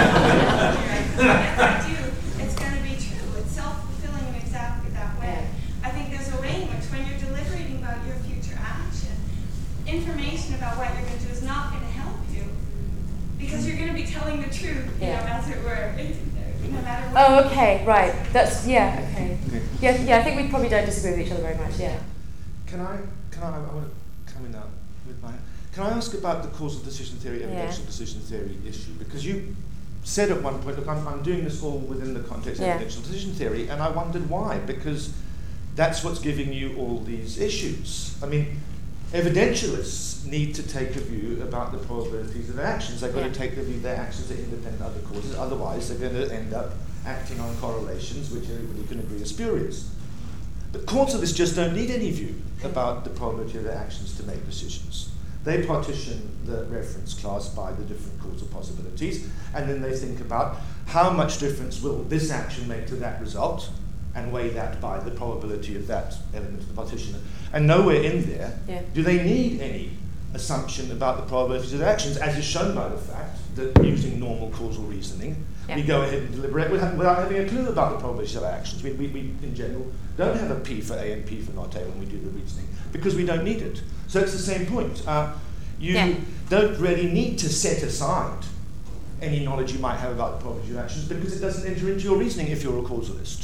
right? Because if I do, it's going to be true. It's self-fulfilling in exactly that way. I think there's a way in which when you're deliberating about your future action, information about what you're going to do is not going to help you. Because you're going to be telling the truth, you Yeah. know, as it were, no matter what. Oh, okay, right. That's yeah, okay. Yeah, yeah. I think we probably don't disagree with each other very much. Yeah. Can I, can I, I want to come in now with my, can I ask about the causal decision theory, evidential Yeah. decision theory issue? Because you said at one point, look, I'm, I'm doing this all within the context of Yeah. evidential decision theory, and I wondered why, because that's what's giving you all these issues. I mean, evidentialists need to take a view about the probabilities of their actions. They've got Yeah. to take the view their actions are independent of other causes, otherwise they're going to end up acting on correlations which everybody can agree are spurious. But causalists just don't need any view about the probability of their actions to make decisions. They partition the reference class by the different causal possibilities, and then they think about how much difference will this action make to that result, and weigh that by the probability of that element of the partition. And nowhere in there Yeah. do they need any assumption about the probabilities of their actions, as is shown by the fact that using normal causal reasoning, Yeah. we go ahead and deliberate without, without having a clue about the probabilities of our actions. We, we, we, in general, don't have a P for A and P for not A when we do the reasoning, because we don't need it. So it's the same point. Uh, you Yeah. don't really need to set aside any knowledge you might have about the probability of actions, because it doesn't enter into your reasoning if you're a causalist.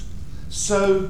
So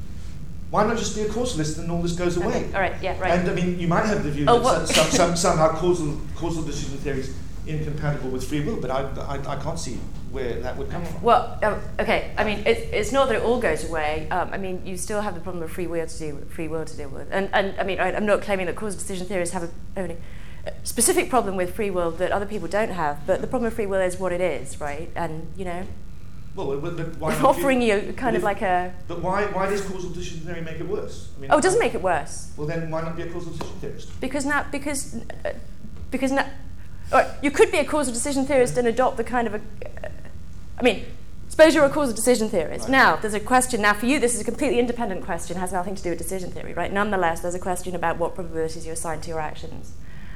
why not just be a causalist and all this goes away? Okay. All right. Yeah. Right. And I mean, you might have the view Oh, that what- some, some, somehow causal, causal decision theory is incompatible with free will, but I, I, I can't see where that would come Okay. from. Well, um, okay. I mean, it, it's not that it all goes away. Um, I mean, you still have the problem of free will to deal with, free will to deal with, and and I mean, I, I'm not claiming that causal decision theorists have a only a specific problem with free will that other people don't have. But the problem of free will is what it is, right? And you know, Well, but, but why it's not offering you, you kind if, of like a. But why, why does causal decision theory make it worse? I mean, Oh, it doesn't make it worse. Well, then why not be a causal decision theorist? Because now, because, uh, because now, all right, you could be a causal decision theorist and adopt the kind of a. Uh, I mean, suppose you're a causal decision theorist. Right. Now, there's a question. Now, for you, this is a completely independent question. Has nothing to do with decision theory, right? Nonetheless, there's a question about what probabilities you assign to your actions.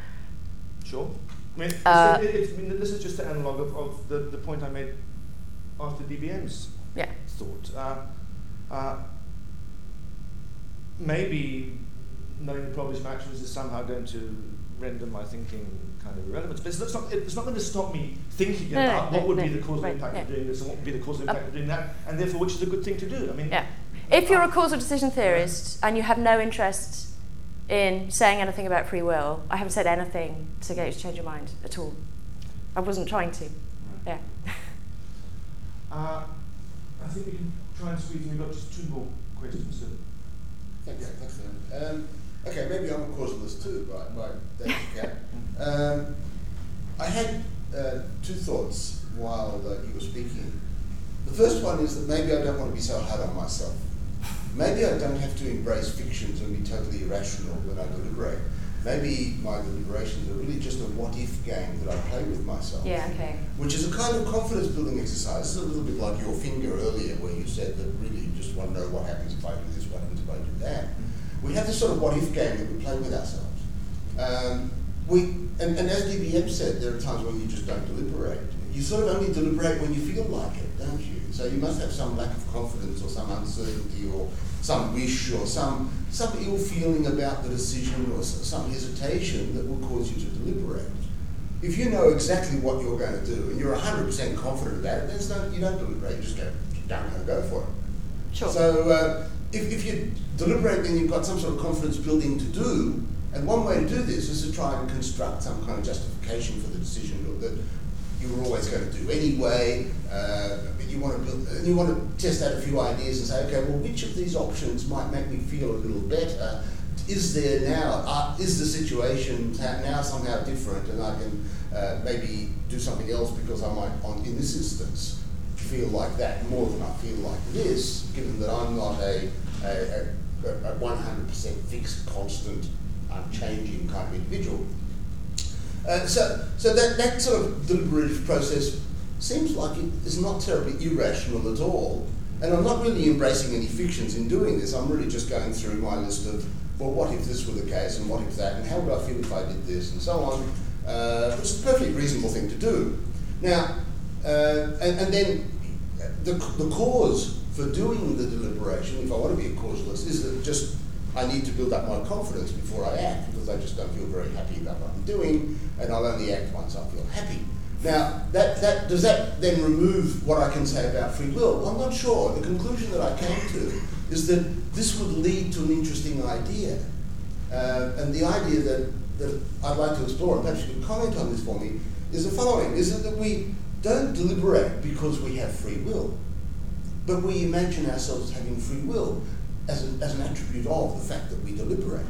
Sure. I mean, Uh, it, it, I mean this is just an analogue of, of the, the point I made after D B M's Yeah. thought. Uh, uh, maybe knowing the probability of actions is somehow going to render my thinking kind of irrelevant. But it's not, it's not going to stop me thinking No, no, about no, what would no, be the causal right, impact yeah. of doing this and what would be the causal Um, impact of doing that, and therefore which is a good thing to do. I mean, Yeah. If you're a causal decision theorist and you have no interest in saying anything about free will, I haven't said anything to get you to change your mind at all. I wasn't trying to. Yeah. Uh, I think we can try and squeeze in. We've got just two more questions. So. Thanks, thanks, Leonard. Um, okay, maybe I'm a causalist too, by, by that you can. Um, I had uh, two thoughts while uh, you were speaking. The first one is that maybe I don't want to be so hard on myself. Maybe I don't have to embrace fictions and be totally irrational when I deliberate. Maybe my deliberations are really just a what-if game that I play with myself. Yeah, okay. Which is a kind of confidence-building exercise. It's a little bit like your finger earlier, where you said that really you just want to know what happens if I do this, what happens if I do that. We have this sort of what-if game that we play with ourselves. Um, we and, and as D B M said, there are times when you just don't deliberate. You sort of only deliberate when you feel like it, don't you? So you must have some lack of confidence or some uncertainty or some wish or some some ill feeling about the decision or some hesitation that will cause you to deliberate. If you know exactly what you're going to do and you're one hundred percent confident about it, then it's not, you don't deliberate, you just go down and go for it. Sure. So uh, if, if you deliberate, then you've got some sort of confidence building to do, and one way to do this is to try and construct some kind of justification for the decision that you were always going to do anyway. Uh, you want to build, you want to test out a few ideas and say, okay, well, which of these options might make me feel a little better? Is there now, uh, is the situation now somehow different, and I can uh, maybe do something else because I might, on, in this instance, feel like that more than I feel like this, given that I'm not a, a, a, a one hundred percent fixed, constant, unchanging kind of individual. Uh, so, so that, that sort of deliberative process seems like it is not terribly irrational at all. And I'm not really embracing any fictions in doing this. I'm really just going through my list of, well, what if this were the case, and what if that, and how would I feel if I did this, and so on, uh, which is a perfectly reasonable thing to do. Now, uh, and, and then the, the cause for doing the deliberation, if I want to be a causalist, is that just I need to build up my confidence before I act, because I just don't feel very happy about what I'm doing, and I'll only act once I feel happy. Now, that, that, does that then remove what I can say about free will? Well, I'm not sure. The conclusion that I came to is that this would lead to an interesting idea. Uh, and the idea that, that I'd like to explore, and perhaps you could comment on this for me, is the following, is that, that we don't deliberate because we have free will, but we imagine ourselves having free will as, a, as an attribute of the fact that we deliberate.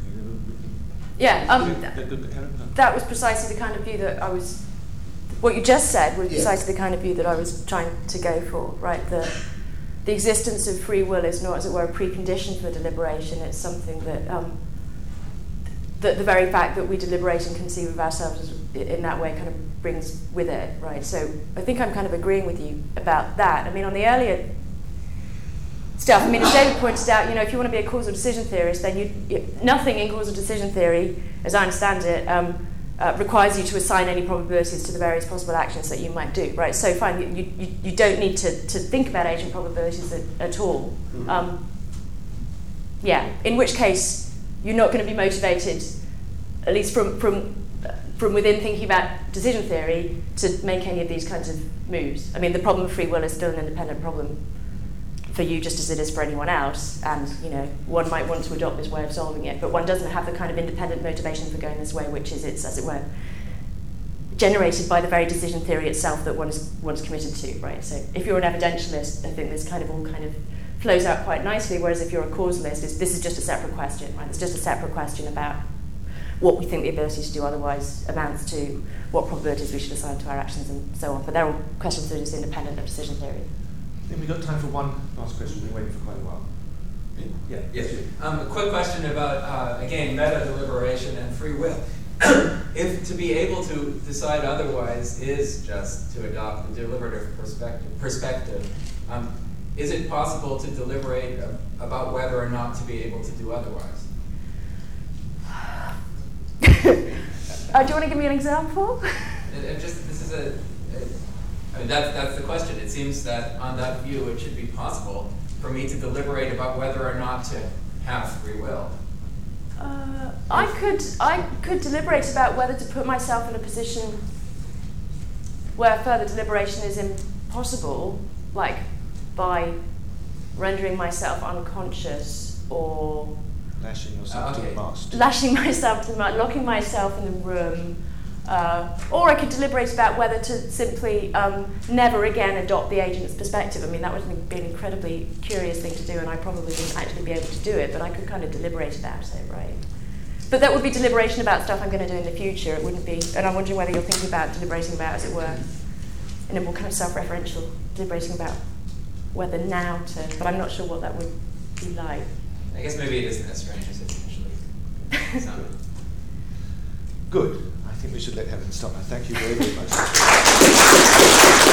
Yeah, um, th- that was precisely the kind of view that I was, what you just said was precisely the kind of view that I was trying to go for, right? The, the existence of free will is not, as it were, a precondition for deliberation. It's something that, um, that the very fact that we deliberate and conceive of ourselves in that way kind of brings with it, right? So I think I'm kind of agreeing with you about that. I mean, on the earlier stuff, I mean, as David pointed out, you know, if you want to be a causal decision theorist, then you, you, nothing in causal decision theory, as I understand it, um, uh, requires you to assign any probabilities to the various possible actions that you might do, right? So fine, you, you, you don't need to, to think about agent probabilities at, at all. Um, yeah, in which case, you're not going to be motivated, at least from, from, from within thinking about decision theory, to make any of these kinds of moves. I mean, the problem of free will is still an independent problem for you just as it is for anyone else, and you know, one might want to adopt this way of solving it, but one doesn't have the kind of independent motivation for going this way, which is, it's, as it were, generated by the very decision theory itself that one is, one's committed to, right? So if you're an evidentialist, I think this kind of all kind of flows out quite nicely, whereas if you're a causalist, it's, this is just a separate question, right? It's just a separate question about what we think the ability to do otherwise amounts to, what probabilities we should assign to our actions, and so on. But they're all questions that are just independent of decision theory. I think we've got time for one last question. We've been waiting for quite a while. Yeah. Yes. Um, a quick question about, uh, again, meta-deliberation and free will. If to be able to decide otherwise is just to adopt the deliberative perspective, perspective um, is it possible to deliberate uh, about whether or not to be able to do otherwise? uh, do you want to give me an example? It, it just, this is a... a I mean, that's, that's the question. It seems that on that view, it should be possible for me to deliberate about whether or not to have free will. Uh, I could I could deliberate about whether to put myself in a position where further deliberation is impossible, like by rendering myself unconscious or lashing yourself uh, okay. to the mast. Lashing myself to the mast, locking myself in the room. Uh, or I could deliberate about whether to simply um, never again adopt the agent's perspective. I mean, that would be an incredibly curious thing to do, and I probably wouldn't actually be able to do it, but I could kind of deliberate about it, right? But that would be deliberation about stuff I'm going to do in the future. It wouldn't be, and I'm wondering whether you're thinking about deliberating about, as it were, in a more kind of self-referential, deliberating about whether now to, but I'm not sure what that would be like. I guess maybe it isn't as strange as it initially sounded. Good. I think we should let Helen stop now. Thank you very, very much.